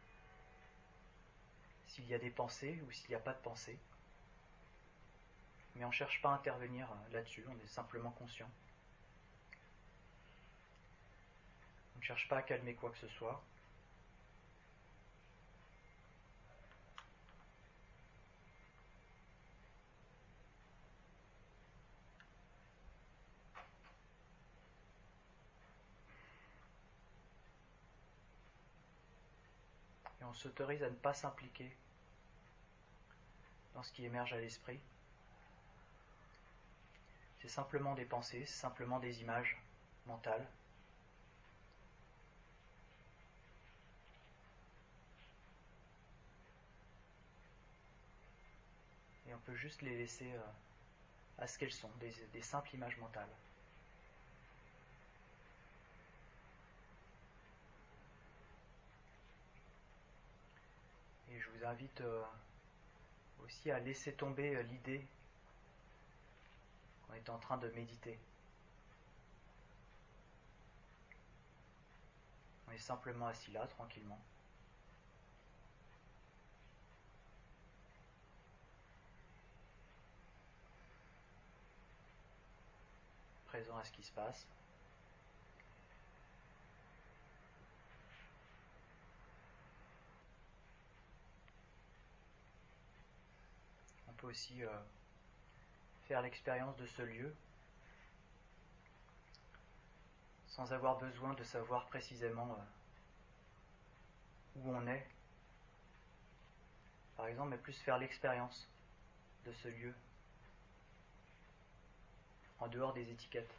s'il y a des pensées ou s'il n'y a pas de pensées. Mais on ne cherche pas à intervenir là-dessus, on est simplement conscient. On ne cherche pas à calmer quoi que ce soit. Et on s'autorise à ne pas s'impliquer dans ce qui émerge à l'esprit. C'est simplement des pensées, c'est simplement des images mentales. Et on peut juste les laisser euh, à ce qu'elles sont, des, des simples images mentales. Et je vous invite euh, aussi à laisser tomber euh, l'idée qu'on est en train de méditer. On est simplement assis là, tranquillement. Présent à ce qui se passe. On peut aussi euh, faire l'expérience de ce lieu sans avoir besoin de savoir précisément euh, où on est. Par exemple, mais plus faire l'expérience de ce lieu en dehors des étiquettes.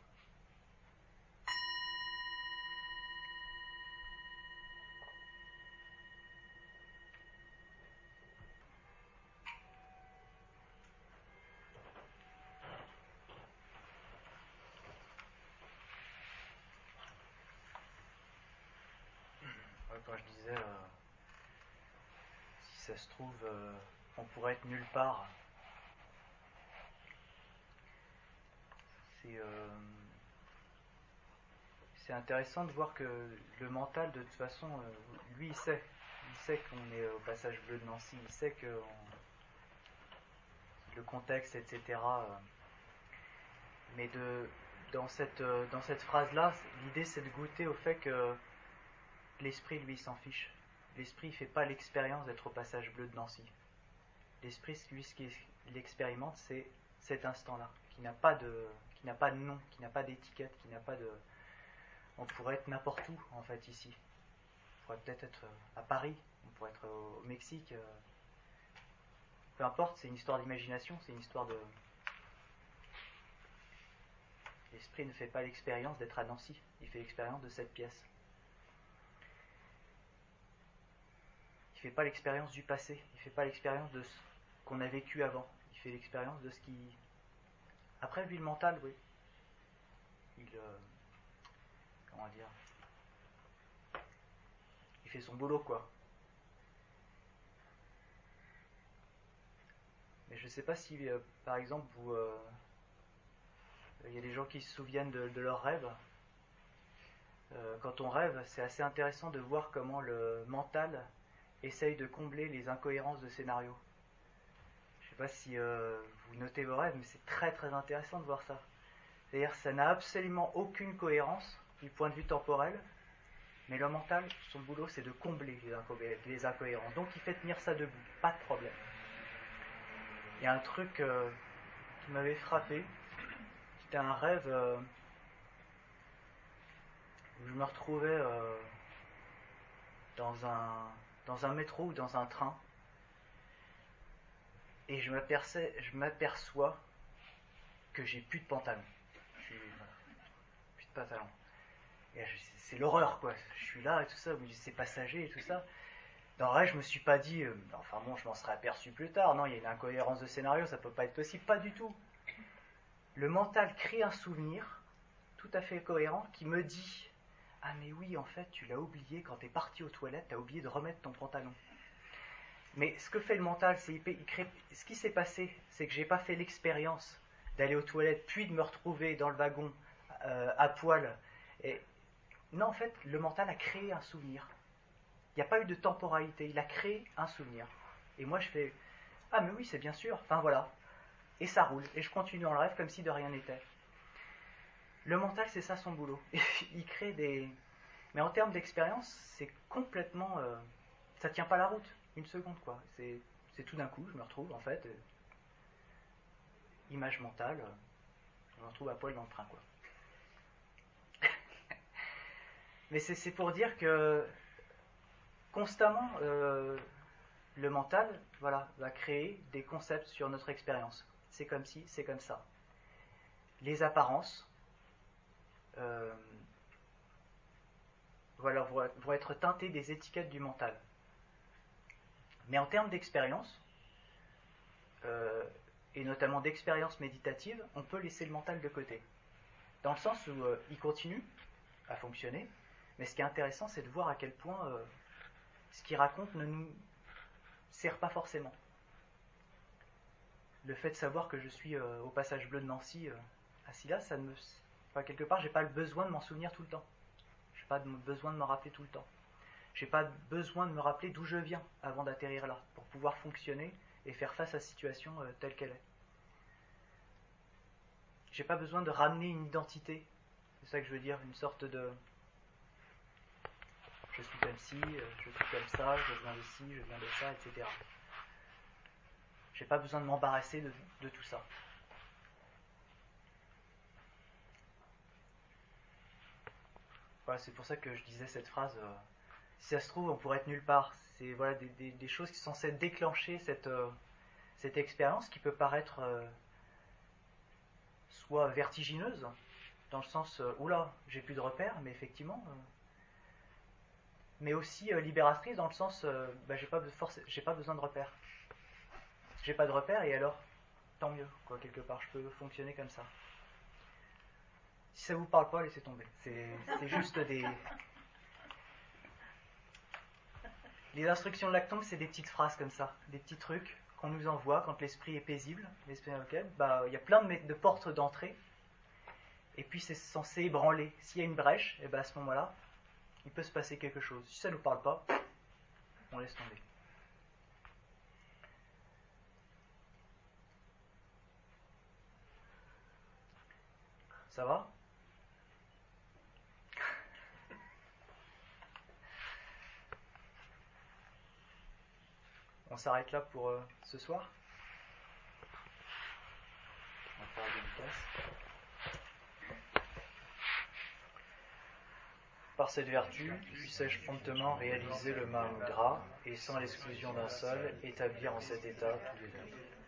Quand je disais, euh, si ça se trouve, euh, on pourrait être nulle part, c'est, euh, c'est intéressant de voir que le mental, de toute façon, euh, lui, il sait. Il sait qu'on est au passage bleu de Nancy, il sait que on, le contexte, et cetera. Euh, mais de, dans cette, euh, dans cette phrase-là, l'idée, c'est de goûter au fait que l'esprit, lui, s'en fiche. L'esprit ne fait pas l'expérience d'être au passage bleu de Nancy. L'esprit, lui, ce qu'il expérimente, c'est cet instant-là, qui n'a pas de, qui n'a pas de nom, qui n'a pas d'étiquette, qui n'a pas de... On pourrait être n'importe où, en fait, ici. On pourrait peut-être être à Paris, on pourrait être au Mexique. Peu importe, c'est une histoire d'imagination, c'est une histoire de... L'esprit ne fait pas l'expérience d'être à Nancy, il fait l'expérience de cette pièce. Il ne fait pas l'expérience du passé, il ne fait pas l'expérience de ce qu'on a vécu avant, il fait l'expérience de ce qui... Après, lui, le mental, oui. Il... Euh... Comment dire ? Il fait son boulot, quoi. Mais je ne sais pas si, euh, par exemple, vous... Euh... Il y a des gens qui se souviennent de, de leurs rêves. Euh, quand on rêve, c'est assez intéressant de voir comment le mental essaye de combler les incohérences de scénario. Je ne sais pas si euh, vous notez vos rêves, mais c'est très très intéressant de voir ça. C'est-à-dire que ça n'a absolument aucune cohérence du point de vue temporel, mais le mental, son boulot, c'est de combler les, inco- les incohérences. Donc il fait tenir ça debout, pas de problème. Il y a un truc euh, qui m'avait frappé, c'était un rêve euh, où je me retrouvais euh, dans, un, dans un métro ou dans un train, et je m'aperçais- je m'aperçois que j'ai plus de pantalon. Je suis, voilà, plus de pantalon. Et je- c'est l'horreur, quoi. Je suis là et tout ça, c'est passager et tout ça. Dans le rêve, je me suis pas dit, euh, enfin bon, je m'en serais aperçu plus tard. Non, il y a une incohérence de scénario, ça peut pas être possible. Pas du tout. Le mental crée un souvenir tout à fait cohérent qui me dit, ah mais oui, en fait, tu l'as oublié quand t'es parti aux toilettes, t'as oublié de remettre ton pantalon. Mais ce que fait le mental, c'est il crée. Ce qui s'est passé, c'est que j'ai pas fait l'expérience d'aller aux toilettes, puis de me retrouver dans le wagon euh, à poil. Et non, en fait, le mental a créé un souvenir. Il n'y a pas eu de temporalité, il a créé un souvenir. Et moi, je fais, ah mais oui, c'est bien sûr. Enfin voilà. Et ça roule. Et je continue dans le rêve comme si de rien n'était. Le mental, c'est ça son boulot. Il crée des. Mais en termes d'expérience, c'est complètement. Euh... Ça tient pas la route. Une seconde, quoi. C'est, c'est tout d'un coup, je me retrouve, en fait. Euh... Image mentale. Euh... Je me retrouve à poil dans le train, quoi. Mais c'est, c'est pour dire que. Constamment, euh... le mental, voilà, va créer des concepts sur notre expérience. C'est comme ci, c'est comme ça. Les apparences. Euh... Voilà, vont être teintées des étiquettes du mental. Mais en termes d'expérience, euh, et notamment d'expérience méditative, on peut laisser le mental de côté. Dans le sens où euh, il continue à fonctionner, mais ce qui est intéressant, c'est de voir à quel point euh, ce qu'il raconte ne nous sert pas forcément. Le fait de savoir que je suis euh, au passage bleu de Nancy, euh, assis là, ça ne me... Enfin, quelque part, j'ai pas le besoin de m'en souvenir tout le temps. J'ai pas de besoin de m'en rappeler tout le temps. J'ai pas besoin de me rappeler d'où je viens avant d'atterrir là, pour pouvoir fonctionner et faire face à la situation euh, telle qu'elle est. J'ai pas besoin de ramener une identité, c'est ça que je veux dire, une sorte de je suis comme ci, euh, je suis comme ça, je viens de ci, je viens de ça, et cetera. J'ai pas besoin de m'embarrasser de, de tout ça. Voilà, c'est pour ça que je disais cette phrase. Euh, si ça se trouve, on pourrait être nulle part. C'est voilà, des, des, des choses qui sont censées déclencher cette, euh, cette expérience qui peut paraître euh, soit vertigineuse, dans le sens, euh, oula, j'ai plus de repères, mais effectivement, euh, mais aussi euh, libératrice dans le sens, euh, bah, j'ai pas, force, j'ai pas besoin de repères. J'ai pas de repères et alors, tant mieux, quoi, quelque part, je peux fonctionner comme ça. Si ça vous parle pas, laissez tomber. C'est, c'est juste des... Les instructions de l'Acton, c'est des petites phrases comme ça, des petits trucs qu'on nous envoie quand l'esprit est paisible. L'esprit auquel, bah, il y a plein de, de portes d'entrée, et puis c'est censé ébranler. S'il y a une brèche, et bah, à ce moment-là, il peut se passer quelque chose. Si ça ne nous parle pas, on laisse tomber. Ça va ? On s'arrête là pour euh, ce soir. On va faire des vitesses. Par cette vertu, puissais-je promptement réaliser le Mahamudra et sans l'exclusion d'un seul, établir en cet état tous les autres.